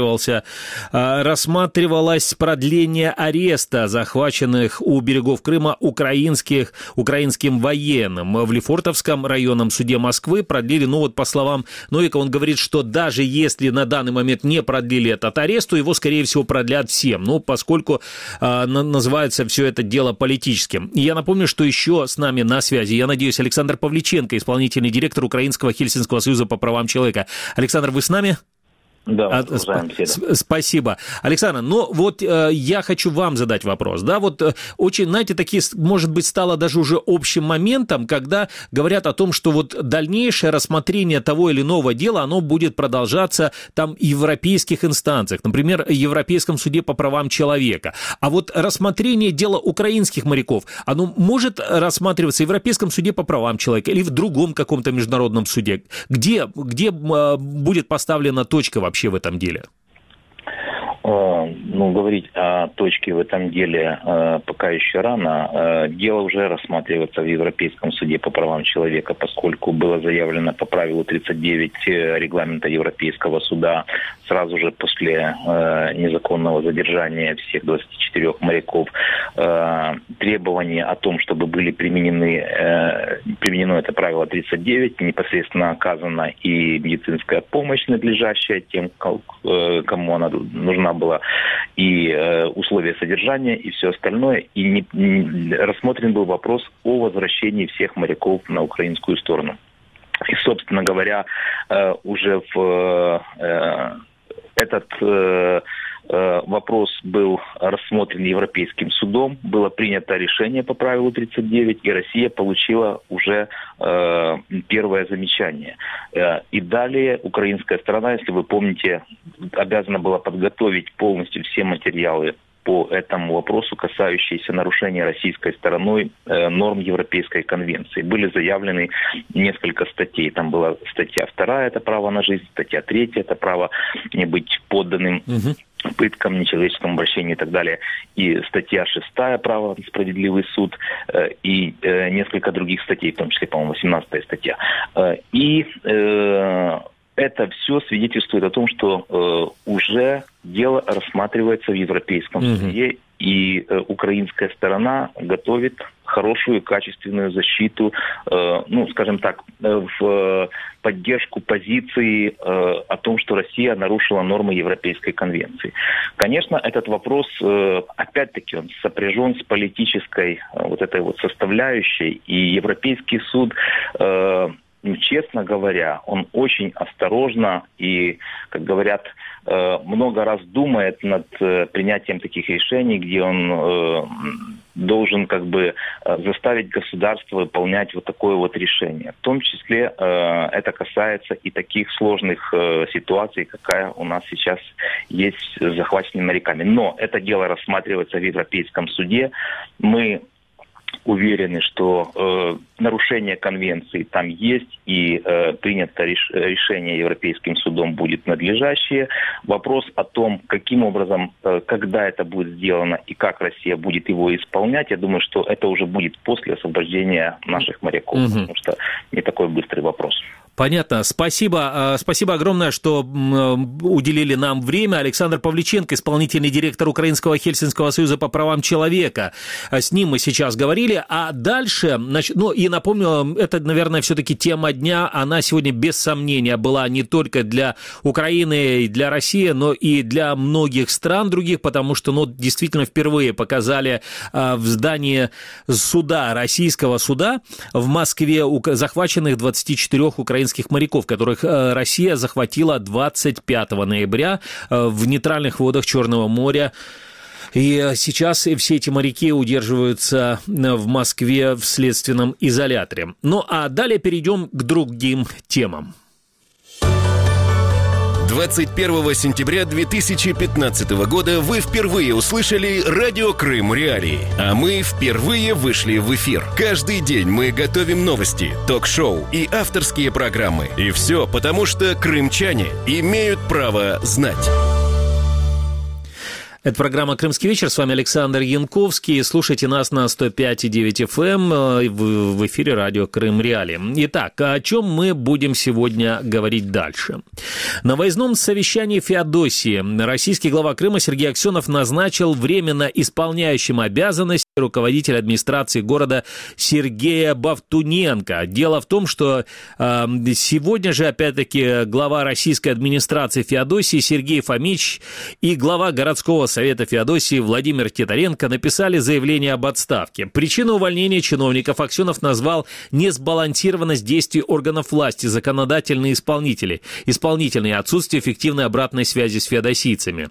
рассматривалось продление ареста захваченных у берегов Крыма украинским военным. В Лефортовском районном суде Москвы продлили, по словам Новика, он говорит, что даже если на данный момент не продлили этот арест, то его, скорее всего, продлят всем, поскольку называется все это дело политическим. И я напомню, что еще с нами на связи, я надеюсь, Александр Павличенко, исполнительный директор Украинского Хельсинского союза по правам человека. Александр, вы с нами? Да, спасибо. Александр, я хочу вам задать вопрос. Да, очень, знаете, такие, может быть, стало даже уже общим моментом, когда говорят о том, что дальнейшее рассмотрение того или иного дела, оно будет продолжаться там в европейских инстанциях, например, в Европейском суде по правам человека. А рассмотрение дела украинских моряков, оно может рассматриваться в Европейском суде по правам человека или в другом каком-то международном суде? Где будет поставлена точка вообще в этом деле? Говорить о точке в этом деле пока еще рано. Дело уже рассматривается в Европейском суде по правам человека, поскольку было заявлено по правилу 39 регламента Европейского суда сразу же после незаконного задержания всех 24 моряков требование о том, чтобы были применено это правило 39, непосредственно оказана и медицинская помощь, надлежащая тем, кому она нужна была, и условия содержания, и все остальное. И рассмотрен был вопрос о возвращении всех моряков на украинскую сторону. И, собственно говоря, уже этот вопрос был рассмотрен Европейским судом, было принято решение по правилу 39, и Россия получила уже первое замечание. И далее украинская сторона, если вы помните, обязана была подготовить полностью все материалы по этому вопросу, касающиеся нарушения российской стороной норм Европейской конвенции. Были заявлены несколько статей. Там была статья 2, это право на жизнь, статья 3, это право не быть подданным пыткам, нечеловеческому обращению и так далее. И статья 6, право на справедливый суд, и несколько других статей, в том числе, по-моему, 18 статья. И это все свидетельствует о том, что уже дело рассматривается в Европейском суде, и украинская сторона готовит хорошую, качественную защиту, скажем так, в поддержку позиции о том, что Россия нарушила нормы Европейской конвенции. Конечно, этот вопрос, опять-таки, он сопряжен с политической этой составляющей, и Европейский суд честно говоря, он очень осторожно и, как говорят, много раз думает над принятием таких решений, где он должен как бы заставить государство выполнять вот такое вот решение. В том числе это касается и таких сложных ситуаций, какая у нас сейчас есть с захваченными моряками. Но это дело рассматривается в Европейском суде. Мы уверены, что нарушение конвенции там есть, и принято решение Европейским судом будет надлежащее. Вопрос о том, каким образом, когда это будет сделано и как Россия будет его исполнять, я думаю, что это уже будет после освобождения наших моряков, потому что не такой быстрый вопрос. Понятно. Спасибо. Спасибо огромное, что уделили нам время. Александр Павличенко, исполнительный директор Украинского Хельсинского союза по правам человека. С ним мы сейчас говорили. А дальше, и напомню, это, наверное, все-таки тема дня. Она сегодня, без сомнения, была не только для Украины и для России, но и для многих стран других, потому что, действительно, впервые показали в здании суда, российского суда в Москве захваченных 24 украинских моряков, которых Россия захватила 25 ноября в нейтральных водах Черного моря. И сейчас все эти моряки удерживаются в Москве в следственном изоляторе. Ну а далее перейдем к другим темам. 21 сентября 2015 года вы впервые услышали радио Крым Реалии, а мы впервые вышли в эфир. Каждый день мы готовим новости, ток-шоу и авторские программы. И все потому, что крымчане имеют право знать. Это программа «Крымский вечер». С вами Александр Янковский. Слушайте нас на 105,9 FM в эфире радио Крым Реалии. Итак, о чем мы будем сегодня говорить дальше? На выездном совещании в Феодосии российский глава Крыма Сергей Аксенов назначил временно исполняющим обязанности руководителя администрации города Сергея Бовтуненко. Дело в том, что сегодня же, опять-таки, глава российской администрации Феодосии Сергей Фомич и глава городского совета Феодосии Владимир Титаренко написали заявление об отставке. Причину увольнения чиновников Аксенов назвал несбалансированность действий органов власти, законодательные исполнители, исполнительные, отсутствие эффективной обратной связи с феодосийцами.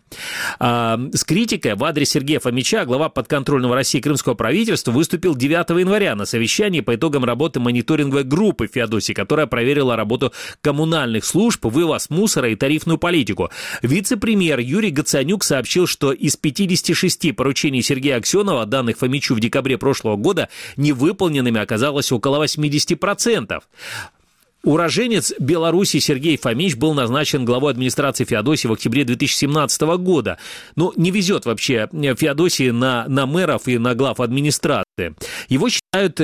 С критикой в адрес Сергея Фомича глава подконтрольного России крымского правительства выступил 9 января на совещании по итогам работы мониторинговой группы Феодосии, которая проверила работу коммунальных служб, вывоз мусора и тарифную политику. Вице-премьер Юрий Гацанюк сообщил, что из 56 поручений Сергея Аксенова, данных Фомичу в декабре прошлого года, невыполненными оказалось около 80%. Уроженец Беларуси Сергей Фомич был назначен главой администрации Феодосии в октябре 2017 года. Не везет вообще Феодосии на мэров и на глав администрации. Его считают...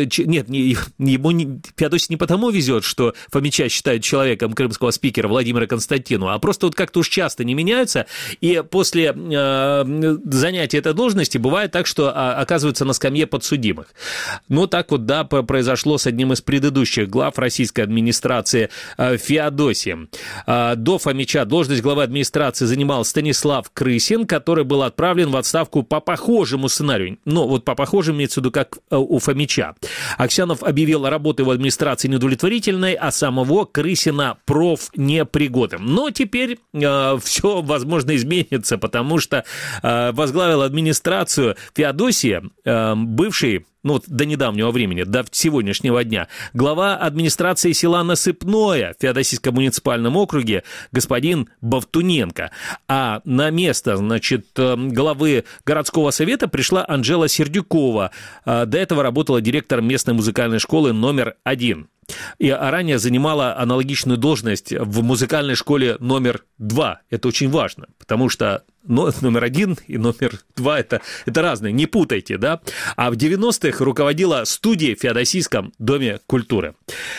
Феодосии не потому везет, что Фомича считают человеком крымского спикера Владимира Константинова, а просто как-то уж часто не меняются, и после занятия этой должности бывает так, что оказываются на скамье подсудимых. Так произошло с одним из предыдущих глав российской администрации Феодосии. До Фомича должность главы администрации занимал Станислав Крысин, который был отправлен в отставку по похожему сценарию. По похожему имеется в виду, как у Фомича. Аксенов объявил работу в администрации неудовлетворительной, а самого Крысина профнепригодным. Но теперь все, возможно, изменится, потому что возглавил администрацию Феодосии бывший, до недавнего времени, до сегодняшнего дня, глава администрации села Насыпное в Феодосийском муниципальном округе господин Бовтуненко. А на место, главы городского совета пришла Анжела Сердюкова. До этого работала директором местной музыкальной школы номер 1. И ранее занимала аналогичную должность в музыкальной школе номер 2. Это очень важно, потому что номер 1 и номер 2 это разные, не путайте, да? А в 90-х руководила студией в Феодосийском доме культуры.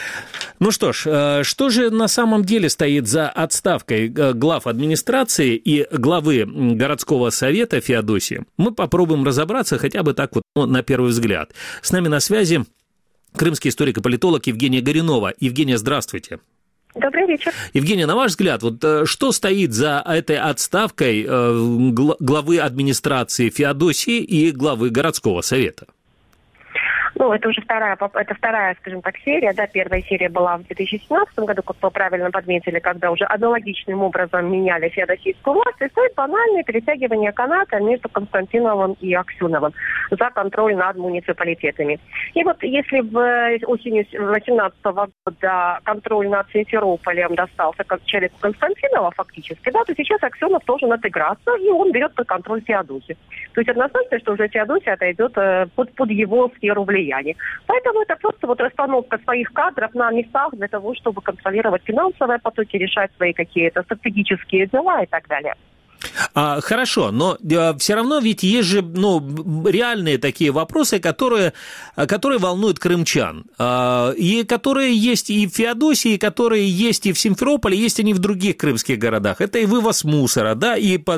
Что же на самом деле стоит за отставкой глав администрации и главы городского совета Феодосии? Мы попробуем разобраться хотя бы так на первый взгляд. С нами на связи крымский историк и политолог Евгения Горюнова. Евгения, здравствуйте. Добрый вечер. Евгения, на ваш взгляд, что стоит за этой отставкой главы администрации Феодосии и главы городского совета? Ну, это уже вторая, скажем так, серия, да, первая серия была в 2017 году, как вы правильно подметили, когда уже аналогичным образом меняли феодосийскую власть, и стоит банальное перетягивание каната между Константиновым и Аксюновым за контроль над муниципалитетами. И вот если осенью 2018 года контроль над Симферополем достался как человеку Константинова фактически, да, то сейчас Аксенов должен отыграться, и он берет под контроль Феодосию. То есть однозначно, что уже Феодосия отойдет под его сферу влияния. Поэтому это просто вот расстановка своих кадров на местах для того, чтобы контролировать финансовые потоки, решать свои какие-то стратегические дела и так далее. Хорошо, но все равно ведь есть же реальные такие вопросы, которые волнуют крымчан, и которые есть и в Феодосии, которые есть и в Симферополе, есть они в других крымских городах. Это и вывоз мусора, да,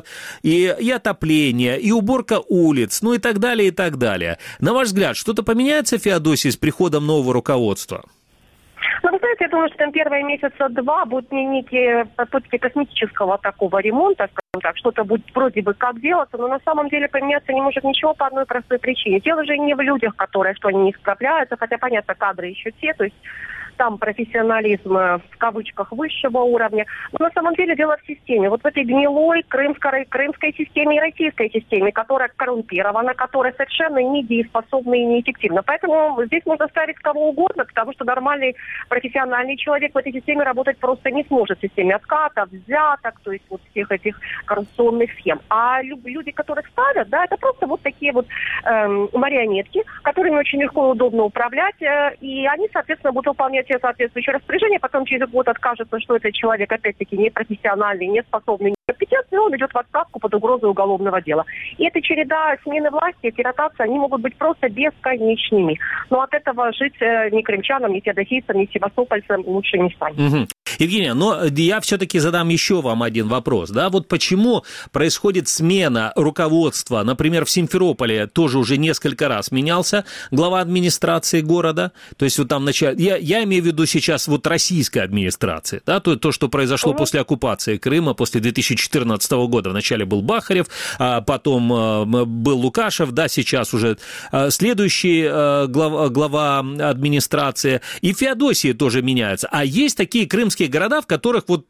и отопление, и уборка улиц, ну и так далее, и так далее. На ваш взгляд, что-то поменяется в Феодосии с приходом нового руководства? Ну, вы знаете, я думаю, что там первые месяца два будут некие попытки косметического такого ремонта, скажем так, что-то будет вроде бы как делаться, но на самом деле поменяться не может ничего по одной простой причине. Дело же не в людях, что они не справляются, хотя, понятно, кадры еще те, то есть там профессионализм в кавычках высшего уровня. Но на самом деле дело в системе. Вот в этой гнилой крымской системе и российской системе, которая коррумпирована, которая совершенно недееспособна и неэффективна. Поэтому здесь можно ставить кого угодно, потому что нормальный профессиональный человек в этой системе работать просто не сможет. В системе откатов, взяток, то есть вот всех этих коррупционных схем. А люди, которых ставят, да, это просто вот такие вот марионетки, которыми очень легко и удобно управлять, и они, соответственно, будут выполнять все соответствующие распоряжения, потом через год откажется, что этот человек, опять-таки, непрофессиональный, неспособный, некомпетентный, он идет в отставку под угрозой уголовного дела. И эта череда смены власти, эти ротации, они могут быть просто бесконечными. Но от этого жить ни крымчанам, ни феодосийцам, ни севастопольцам лучше не станет. Угу. Евгения, но я все-таки задам еще вам один вопрос. Да? Вот почему происходит смена руководства? Например, в Симферополе тоже уже несколько раз менялся глава администрации города. То есть вот там я имею в виду сейчас вот российской администрации. Да? То, что произошло после оккупации Крыма, после 2014 года. Вначале был Бахарев, а потом был Лукашев, да, сейчас уже следующий глава администрации. И в Феодосии тоже меняется. А есть такие крымские города, в которых вот,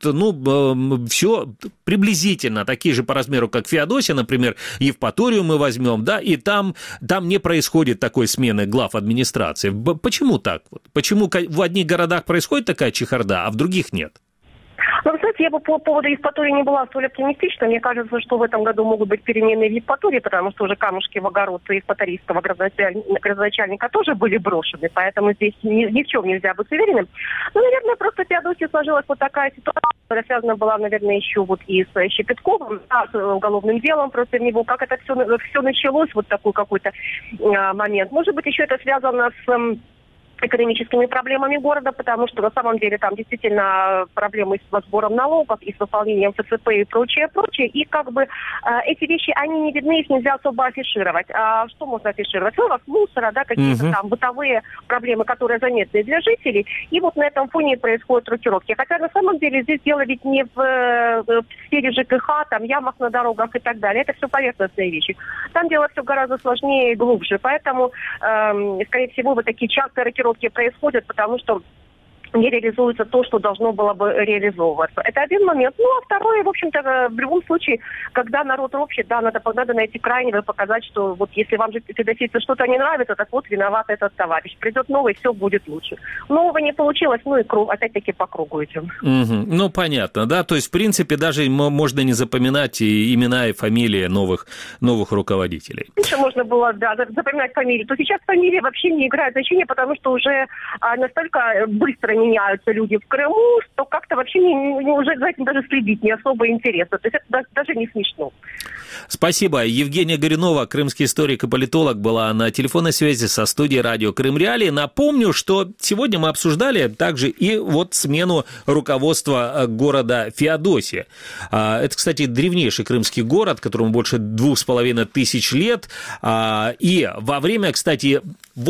все приблизительно такие же по размеру, как Феодосия, например, Евпаторию мы возьмем, да, и там не происходит такой смены глав администрации. Почему так? Почему в одних городах происходит такая чехарда, а в других нет? Ну, вы знаете, я бы по поводу Евпатории не была столь оптимистична. Мне кажется, что в этом году могут быть перемены в Евпатории, потому что уже камушки в огород евпаторийского градоначальника тоже были брошены, поэтому здесь ни в чем нельзя быть уверенным. Ну, наверное, просто в Феодосии сложилась вот такая ситуация, которая связана была, наверное, еще вот и с Щепетковым, да, с уголовным делом против него, как это все началось, вот такой какой-то момент. Может быть, еще это связано с экономическими проблемами города, потому что на самом деле там действительно проблемы с сбором налогов и с выполнением ФЦП и прочее. И как бы эти вещи, они не видны, их нельзя особо афишировать. А что можно афишировать? Вывоз мусора, да, какие-то там бытовые проблемы, которые заметны для жителей. И вот на этом фоне происходят рокировки. Хотя на самом деле здесь дело ведь не в сфере ЖКХ, там ямах на дорогах и так далее. Это все поверхностные вещи. Там дело все гораздо сложнее и глубже. Поэтому, скорее всего, вот такие частые рокировки происходят, потому что не реализуется то, что должно было бы реализовываться. Это один момент. Ну, а второе, в общем-то, в любом случае, когда народ ропщет, да, надо найти крайнего и показать, что вот если вам же феодосийцу что-то не нравится, так вот виноват этот товарищ. Придет новый, все будет лучше. Нового не получилось, ну и опять-таки по кругу идем. Угу. Ну, понятно, да, то есть, в принципе, даже можно не запоминать и имена и фамилии новых руководителей. Раньше можно было, да, запоминать фамилии, то сейчас фамилии вообще не играют значения, потому что уже настолько быстро меняются люди в Крыму, что как-то вообще уже за этим даже следить не особо интересно. То есть это даже не смешно. Спасибо. Евгения Горюнова, крымский историк и политолог, была на телефонной связи со студией радио Крым Реалии. Напомню, что сегодня мы обсуждали также и вот смену руководства города Феодосия. Это, кстати, древнейший крымский город, которому больше 2500 лет. И во время, кстати, вот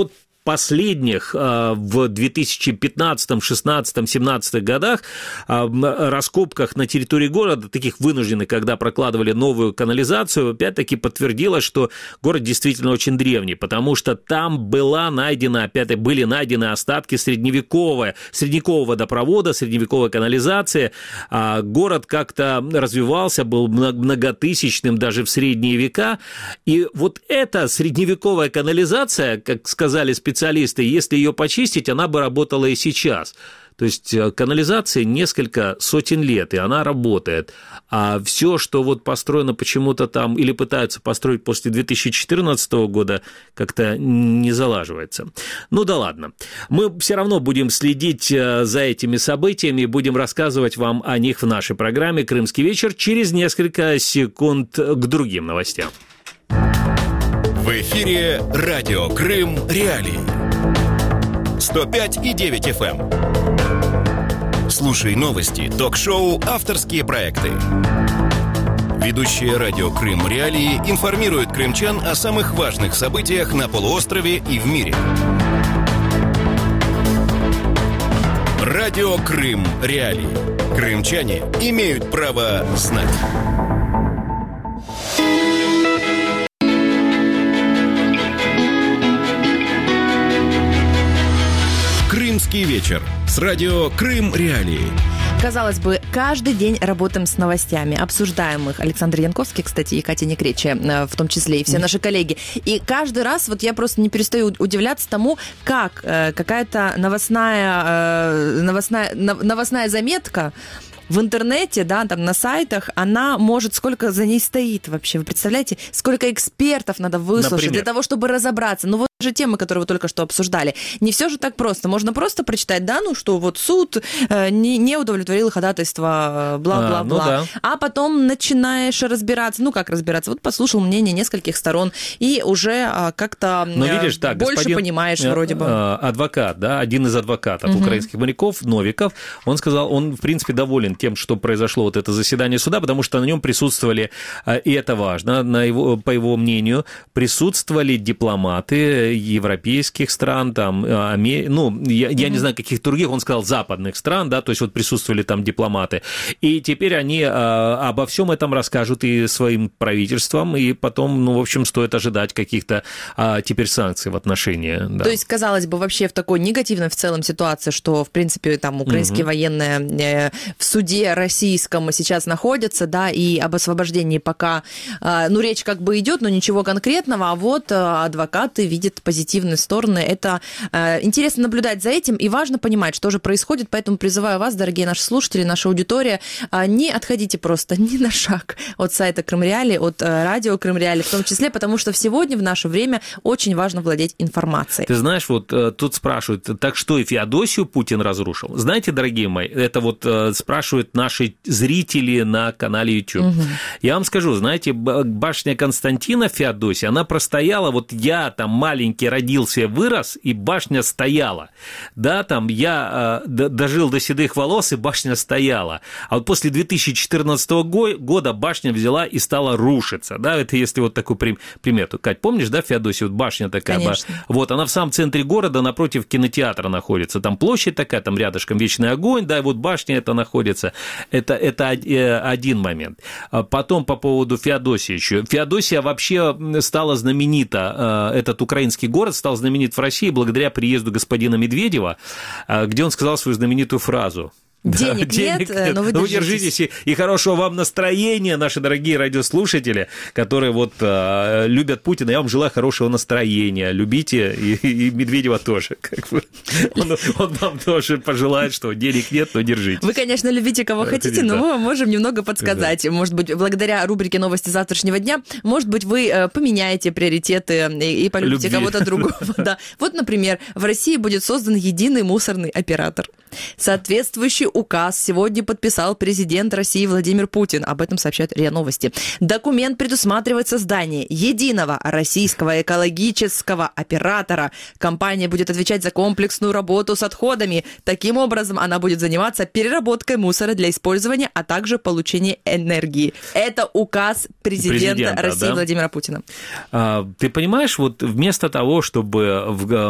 последних, в 2015, 2016, 2017 годах раскопках на территории города, таких вынужденных, когда прокладывали новую канализацию, опять-таки подтвердилось, что город действительно очень древний, потому что там были найдены остатки средневекового водопровода, средневековой канализации. Город как-то развивался, был многотысячным даже в средние века. И вот эта средневековая канализация, как сказали специалисты, если ее почистить, она бы работала и сейчас. То есть канализации несколько сотен лет, и она работает. А все, что вот построено почему-то там или пытаются построить после 2014 года, как-то не залаживается. Ну да ладно. Мы все равно будем следить за этими событиями и будем рассказывать вам о них в нашей программе «Крымский вечер» через несколько секунд к другим новостям. В эфире радио «Крым. Реалии». 105,9 FM. Слушай новости, ток-шоу, авторские проекты. Ведущие радио «Крым. Реалии» информируют крымчан о самых важных событиях на полуострове и в мире. Радио «Крым. Реалии». Крымчане имеют право знать. «Крымский вечер» с радио «Крым. Реалии». Казалось бы, каждый день работаем с новостями, обсуждаем их. Александр Янковский, кстати, и Катя Некречия, в том числе, и все наши коллеги. И каждый раз вот я просто не перестаю удивляться тому, как какая-то новостная заметка в интернете, да, там на сайтах, она может, сколько за ней стоит вообще. Вы представляете, сколько экспертов надо выслушать для того, чтобы разобраться. Ну вот же темы, которые вы только что обсуждали. Не все же так просто. Можно просто прочитать, да, ну что вот суд не удовлетворил ходатайство, бла-бла-бла. Ну да. А потом начинаешь разбираться. Ну как разбираться? Вот послушал мнение нескольких сторон и уже как-то видишь, так, больше понимаешь вроде бы. Адвокат, да, один из адвокатов украинских моряков, Новиков, он сказал, он в принципе доволен тем, что произошло вот это заседание суда, потому что на нем присутствовали, и это важно, по его мнению, присутствовали дипломаты европейских стран, там, я не знаю, каких других, он сказал, западных стран, да, то есть вот присутствовали там дипломаты, и теперь они обо всем этом расскажут и своим правительствам, и потом, в общем, стоит ожидать каких-то теперь санкций в отношении. Да. То есть, казалось бы, вообще в такой негативной в целом ситуации, что, в принципе, там украинские военные в суде российском сейчас находятся, да, и об освобождении пока, речь как бы идет, но ничего конкретного, а вот адвокаты видят позитивные стороны. Это интересно наблюдать за этим, и важно понимать, что же происходит, поэтому призываю вас, дорогие наши слушатели, наша аудитория, не отходите просто ни на шаг от сайта Крым Реалии, от радио Крым Реалии в том числе, потому что сегодня в наше время очень важно владеть информацией. Ты знаешь, вот тут спрашивают, так что и Феодосию Путин разрушил? Знаете, дорогие мои, это вот спрашивают наши зрители на канале YouTube. Я вам скажу, знаете, башня Константина Феодосия, она простояла, вот я там маленький родился, вырос, и башня стояла. Да, там я дожил до седых волос, и башня стояла. А вот после 2014 года башня взяла и стала рушиться. Да, это если вот такой пример. Кать, помнишь, да, Феодосия, вот башня такая. Конечно. Вот, она в самом центре города, напротив кинотеатра находится. Там площадь такая, там рядышком Вечный огонь, да, и вот башня эта находится. Это один момент. Потом по поводу Феодосии еще. Феодосия вообще стала знаменита, этот украинский город стал знаменит в России благодаря приезду господина Медведева, где он сказал свою знаменитую фразу. Денег нет, но вы держитесь. И хорошего вам настроения, наши дорогие радиослушатели, которые вот любят Путина. Я вам желаю хорошего настроения. Любите, и Медведева тоже. Как бы. Он вам тоже пожелает, что денег нет, но держитесь. Вы, конечно, любите кого хотите, но мы вам можем немного подсказать. Может быть, благодаря рубрике «Новости завтрашнего дня», может быть, вы поменяете приоритеты и полюбите кого-то другого. Да. Вот, например, в России будет создан единый мусорный оператор. Соответствующий указ сегодня подписал президент России Владимир Путин. Об этом сообщают РИА Новости. Документ предусматривает создание единого российского экологического оператора. Компания будет отвечать за комплексную работу с отходами. Таким образом, она будет заниматься переработкой мусора для использования, а также получения энергии. Это указ президента России Владимира Путина. Ты понимаешь, вот вместо того, чтобы...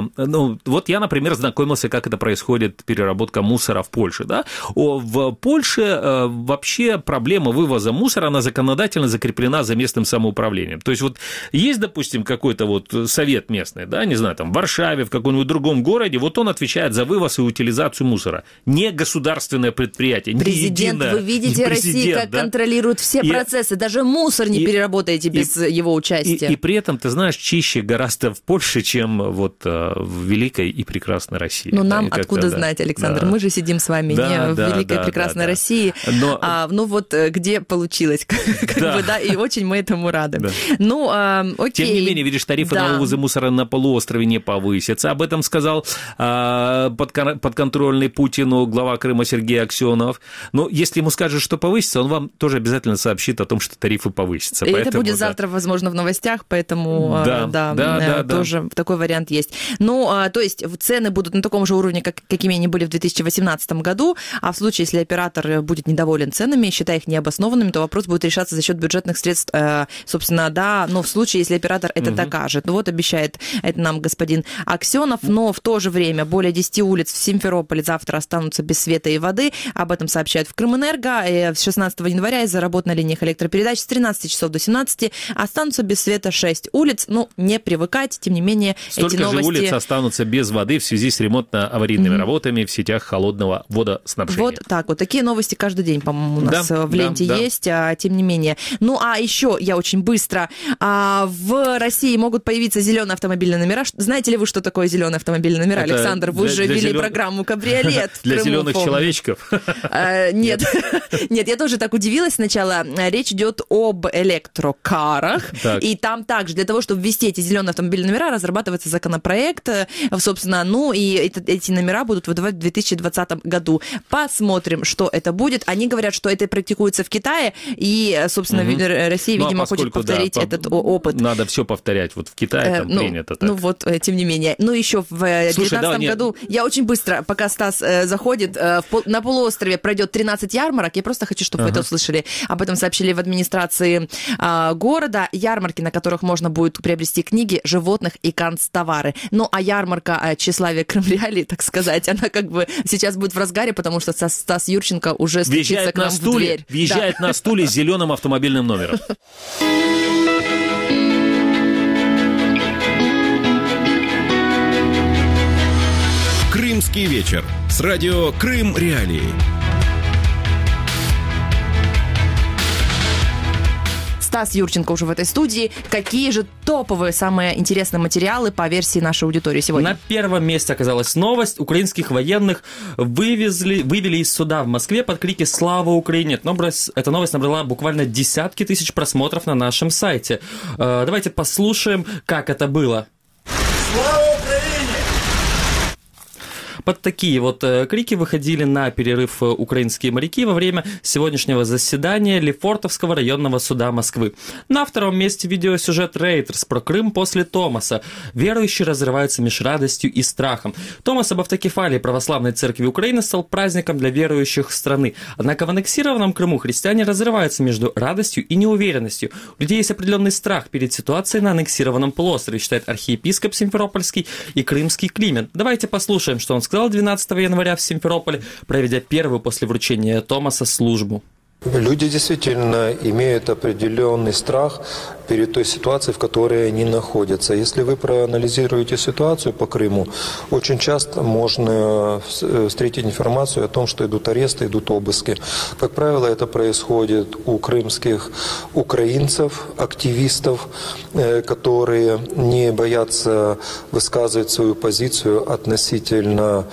вот я, например, знакомился, как это происходит, переработка мусора в Польше. Да? В Польше вообще проблема вывоза мусора, она законодательно закреплена за местным самоуправлением. То есть вот есть, допустим, какой-то вот совет местный, да, не знаю, там в Варшаве, в каком-нибудь другом городе, вот он отвечает за вывоз и утилизацию мусора. Не государственное предприятие, президент, не единое. вы видите, Россия как контролирует все процессы, даже мусор не переработаете без его участия. И при этом, ты знаешь, чище гораздо в Польше, чем вот в великой и прекрасной России. Ну, нам откуда знать, Александр? Мы же сидим с вами не в великой и прекрасной России, ну вот где получилось, и очень мы этому рады. Ну, окей. Тем не менее, видишь, тарифы на вывозы мусора на полуострове не повысятся. Об этом сказал подконтрольный Путину глава Крыма Сергей Аксенов. Но если ему скажут, что повысится, он вам тоже обязательно сообщит о том, что тарифы повысятся. И это будет завтра, возможно, в новостях, поэтому тоже такой вариант есть. Ну, то есть цены будут на таком же уровне, какими они были в 2018 году, а в случае, если оператор будет недоволен ценами, считая их необоснованными, то вопрос будет решаться за счет бюджетных средств, собственно, но в случае, если оператор это докажет. Ну вот обещает это нам господин Аксенов, но в то же время более 10 улиц в Симферополе завтра останутся без света и воды. Об этом сообщают в Крымэнерго. С 16 января из-за работ на линиях электропередач с 13 часов до 17 останутся без света 6 улиц. Ну, не привыкать, тем не менее, столько эти новости... же улиц останутся без воды в связи с ремонтно-аварийными работами в сетях холодного водоснабжения. Вот так вот. Такие новости каждый день, по-моему, у нас в ленте есть, тем не менее. Ну, а еще я очень быстро. В России могут появиться зеленые автомобильные номера. Знаете ли вы, что такое зеленые автомобильные номера, Александр? Вы же вели программу «Кабриолет» в Крыму. Для зеленых помню. Человечков? Нет, я тоже так удивилась сначала. Речь идет об электрокарах. И там также для того, чтобы ввести эти зеленые автомобильные номера, разрабатывается законопроект, собственно, ну и эти номера будут выдавать в 2020 году. Посмотрим, что это будет. Они говорят, что это практикуется в Китае, и, собственно, Россия, видимо, хочет повторить этот опыт. Надо все повторять. Вот в Китае там принято так. Ну вот, тем не менее. Ну еще в 2019 году, я очень быстро, пока Стас заходит, на полуострове пройдет 13 ярмарок. Я просто хочу, чтобы вы это услышали. Об этом сообщили в администрации города. Ярмарки, на которых можно будет приобрести книги, животных и канцтовары. Ну, а ярмарка тщеславия Крымреалии, так сказать, она как бы сейчас будет в разгаре, потому что Стас Юрченко уже стучится к нам в дверь. Въезжает на стуле с зеленым автомобильным номером. Крымский вечер с радио Крым Реалии. Стас Юрченко уже в этой студии. Какие же топовые, самые интересные материалы по версии нашей аудитории сегодня? На первом месте оказалась новость. Украинских военных вывели из суда в Москве под крики «Слава Украине!». Эта новость набрала буквально десятки тысяч просмотров на нашем сайте. Давайте послушаем, как это было. Слава Украине! Под такие вот крики выходили на перерыв украинские моряки во время сегодняшнего заседания Лефортовского районного суда Москвы. На втором месте видеосюжет «Рейтерс» про Крым после Томаса. Верующие разрываются меж радостью и страхом. Томас об автокефалии Православной Церкви Украины стал праздником для верующих страны. Однако в аннексированном Крыму христиане разрываются между радостью и неуверенностью. У людей есть определенный страх перед ситуацией на аннексированном полуострове, считает архиепископ Симферопольский и крымский Климент. Давайте послушаем, что он сказал 12 января в Симферополе, проведя первую после вручения Томаса службу. Люди действительно имеют определенный страх перед той ситуацией, в которой они находятся. Если вы проанализируете ситуацию по Крыму, очень часто можно встретить информацию о том, что идут аресты, идут обыски. Как правило, это происходит у крымских украинцев, активистов, которые не боятся высказывать свою позицию относительно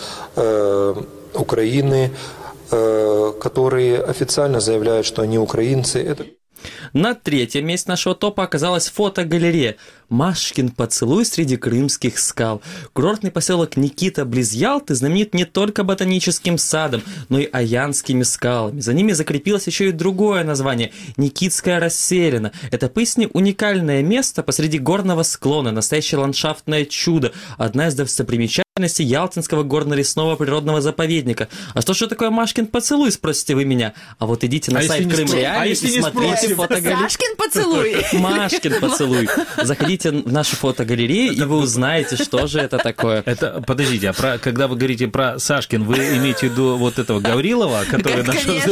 Украины, которые официально заявляют, что они украинцы. На третьем месте нашего топа оказалась фотогалерея «Машкин поцелуй среди крымских скал». Курортный поселок Никита близ Ялты знаменит не только ботаническим садом, но и аянскими скалами. За ними закрепилось еще и другое название – Никитская расселена. Это поистине уникальное место посреди горного склона, настоящее ландшафтное чудо, одна из достопримечательностей Ялтинского горно-лесного природного заповедника. А что же такое Машкин поцелуй, спросите вы меня? А вот идите на сайт Крым Реалии и смотрите фотогалерею. Сашкин поцелуй. Машкин поцелуй. Заходите в нашу фотогалерею, и вы узнаете, что же это такое. Это, подождите, когда вы говорите про Сашкин, вы имеете в виду вот этого Гаврилова, который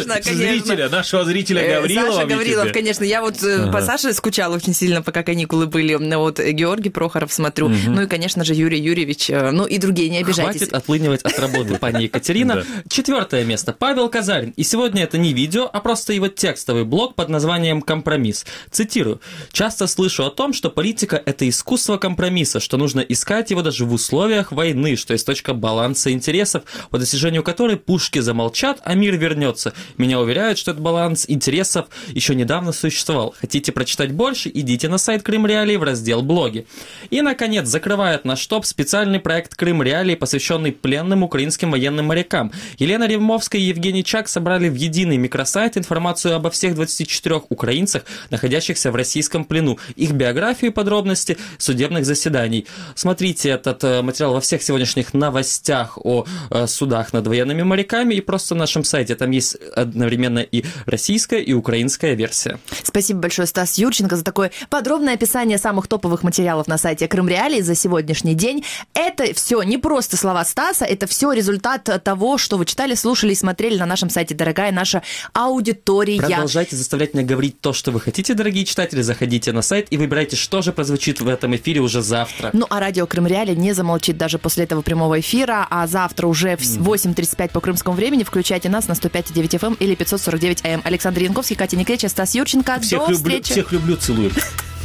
нашего зрителя Гаврилова? Саша Гаврилов, конечно. Я вот по Саше скучала очень сильно, пока каникулы были. Вот Георгий Прохоров смотрю. Ну и, конечно же, Юрий Юрьевич. Ну и другие, не обижайтесь. Хватит отлынивать от работы, пани Екатерина. Четвертое место. Павел Казарин. И сегодня это не видео, а просто его текстовый блог под названием «Компромисс». Цитирую. «Часто слышу о том, что политика – это искусство компромисса, что нужно искать его даже в условиях войны, что есть точка баланса интересов, по достижению которой пушки замолчат, а мир вернется. Меня уверяют, что этот баланс интересов еще недавно существовал. Хотите прочитать больше? Идите на сайт Крым Реалии в раздел «Блоги». И, наконец, закрывает наш топ специальный проект Крым Реалии, посвященный пленным украинским военным морякам. Елена Ремовская и Евгений Чак собрали в единый микросайт информацию обо всех 24 украинцах, находящихся в российском плену, их биографию и подробности судебных заседаний. Смотрите этот материал во всех сегодняшних новостях о судах над военными моряками и просто на нашем сайте. Там есть одновременно и российская, и украинская версия. Спасибо большое, Стас Юрченко, за такое подробное описание самых топовых материалов на сайте Крым Реалии за сегодняшний день. Это все не просто слова Стаса, это все результат того, что вы читали, слушали и смотрели на нашем сайте, дорогая наша аудитория. Продолжайте заставлять меня говорить то, что вы хотите, дорогие читатели. Заходите на сайт и выбирайте, что же прозвучит в этом эфире уже завтра. Ну, а радио Крым Реалии не замолчит даже после этого прямого эфира, а завтра уже в 8:35 по крымскому времени включайте нас на 105,9 FM или 549 AM. Александр Янковский, Катя Никреча, Стас Юрченко. До встречи. Всех люблю, целую.